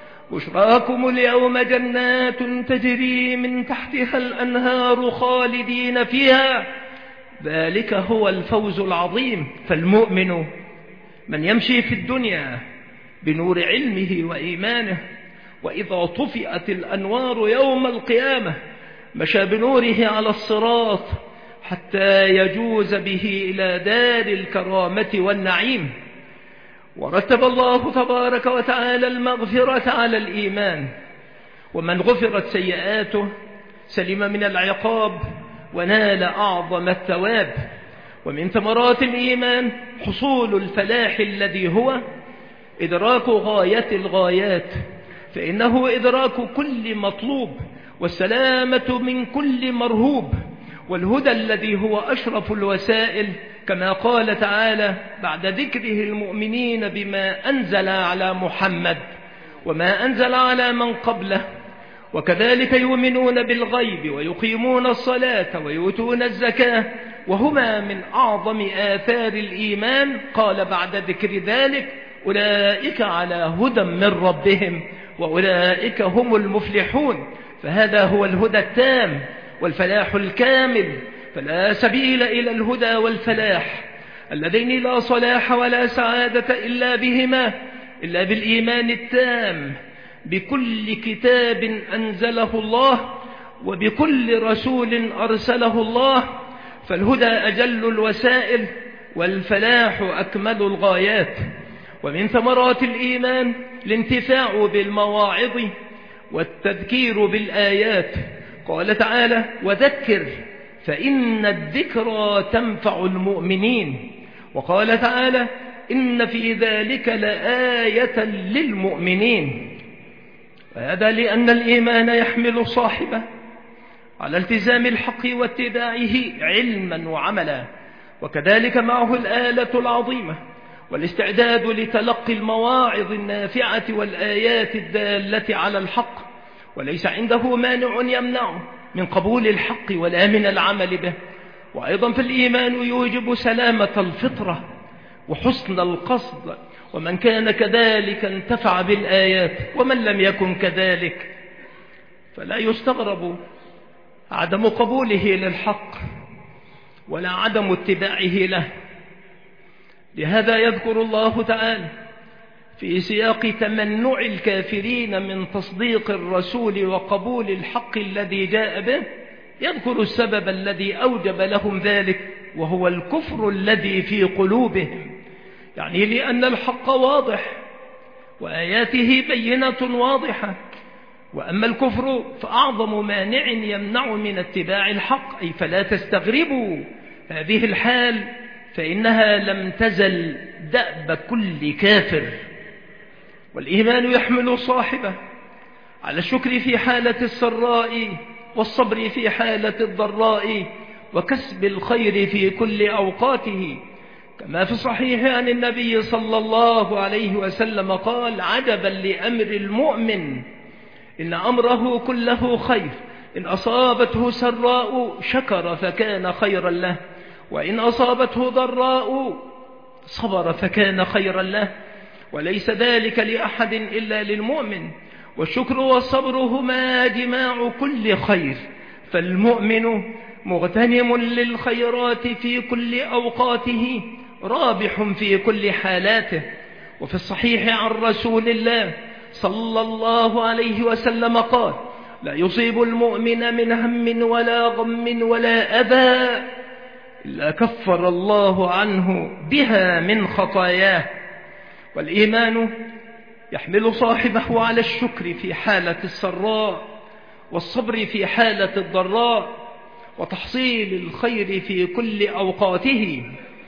بشراكم اليوم جنات تجري من تحتها الأنهار خالدين فيها، ذلك هو الفوز العظيم. فالمؤمن من يمشي في الدنيا بنور علمه وإيمانه، وإذا طفئت الأنوار يوم القيامة مشى بنوره على الصراط حتى يجوز به إلى دار الكرامة والنعيم. ورتب الله تبارك وتعالى المغفرة على الإيمان، ومن غفرت سيئاته سلم من العقاب ونال أعظم الثواب. ومن ثمرات الإيمان حصول الفلاح الذي هو إدراك غاية الغايات، فإنه إدراك كل مطلوب والسلامة من كل مرهوب، والهدى الذي هو أشرف الوسائل، كما قال تعالى بعد ذكره المؤمنين بما أنزل على محمد وما أنزل على من قبله: وكذلك يؤمنون بالغيب ويقيمون الصلاة ويؤتون الزكاة، وهما من أعظم آثار الإيمان. قال بعد ذكر ذلك: أولئك على هدى من ربهم وأولئك هم المفلحون. فهذا هو الهدى التام والفلاح الكامل، فلا سبيل إلى الهدى والفلاح اللذين لا صلاح ولا سعادة إلا بهما، إلا بالإيمان التام بكل كتاب أنزله الله وبكل رسول أرسله الله. فالهدى أجل الوسائل والفلاح أكمل الغايات. ومن ثمرات الإيمان الانتفاع بالمواعظ والتذكير بالآيات. قال تعالى: وذكر فإن الذكرى تنفع المؤمنين. وقال تعالى: إن في ذلك لآية للمؤمنين. وهذا لأن الإيمان يحمل صاحبه على التزام الحق واتباعه علما وعملا، وكذلك معه الآلة العظيمة والاستعداد لتلقي المواعظ النافعة والآيات الدالة على الحق، وليس عنده مانع يمنعه من قبول الحق ولا من العمل به. وأيضا فالإيمان يوجب سلامة الفطرة وحسن القصد، ومن كان كذلك انتفع بالآيات، ومن لم يكن كذلك فلا يستغرب عدم قبوله للحق ولا عدم اتباعه له. لهذا يذكر الله تعالى في سياق تمنع الكافرين من تصديق الرسول وقبول الحق الذي جاء به، يذكر السبب الذي أوجب لهم ذلك، وهو الكفر الذي في قلوبهم. يعني لأن الحق واضح وآياته بينة واضحة، وأما الكفر فأعظم مانع يمنع من اتباع الحق. أي فلا تستغربوا هذه الحال، فإنها لم تزل دأب كل كافر. والإيمان يحمل صاحبه على الشكر في حالة السراء، والصبر في حالة الضراء، وكسب الخير في كل أوقاته، كما في الصحيح عن النبي صلى الله عليه وسلم قال: عجبا لأمر المؤمن، إن أمره كله خير، إن أصابته سراء شكر فكان خيرا له، وإن أصابته ضراء صبر فكان خيرا له، وليس ذلك لأحد إلا للمؤمن. والشكر والصبر هما جماع كل خير، فالمؤمن مغتنم للخيرات في كل أوقاته، رابح في كل حالاته. وفي الصحيح عن رسول الله صلى الله عليه وسلم قال: لا يصيب المؤمن من هم ولا غم ولا أذى إلا كفر الله عنه بها من خطاياه. والإيمان يحمل صاحبه على الشكر في حالة السراء، والصبر في حالة الضراء، وتحصيل الخير في كل أوقاته.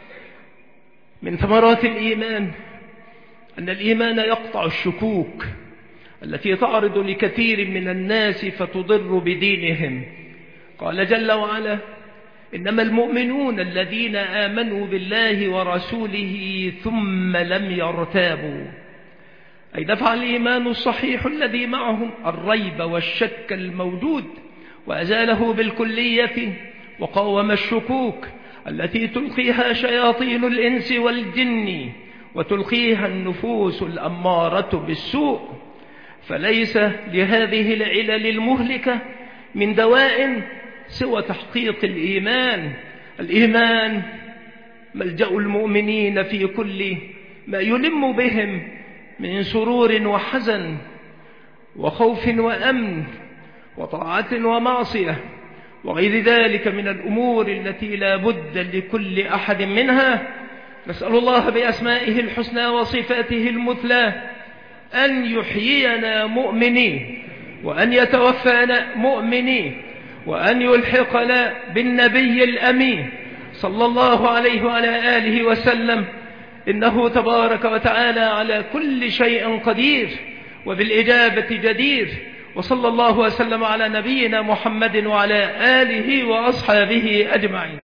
من ثمرات الإيمان أن الإيمان يقطع الشكوك التي تعرض لكثير من الناس فتضر بدينهم. قال جل وعلا: إنما المؤمنون الذين آمنوا بالله ورسوله ثم لم يرتابوا. أي دفع الإيمان الصحيح الذي معهم الريب والشك الموجود، وأزاله بالكلية، وقاوم الشكوك التي تلقيها شياطين الإنس والجن، وتلقيها النفوس الأمارة بالسوء. فليس لهذه العلل المهلكة من دواء سوى تحقيق الإيمان. الإيمان ملجأ المؤمنين في كل ما يلم بهم من سرور وحزن، وخوف وأمن، وطاعة ومعصية، وغير ذلك من الأمور التي لا بد لكل أحد منها. نسأل الله بأسمائه الحسنى وصفاته المثلى أن يحيينا مؤمنين، وأن يتوفانا مؤمنين، وأن يلحقنا بالنبي الأمين صلى الله عليه وعلى آله وسلم، إنه تبارك وتعالى على كل شيء قدير وبالإجابة جدير. وصلى الله وسلم على نبينا محمد وعلى آله وأصحابه أجمعين.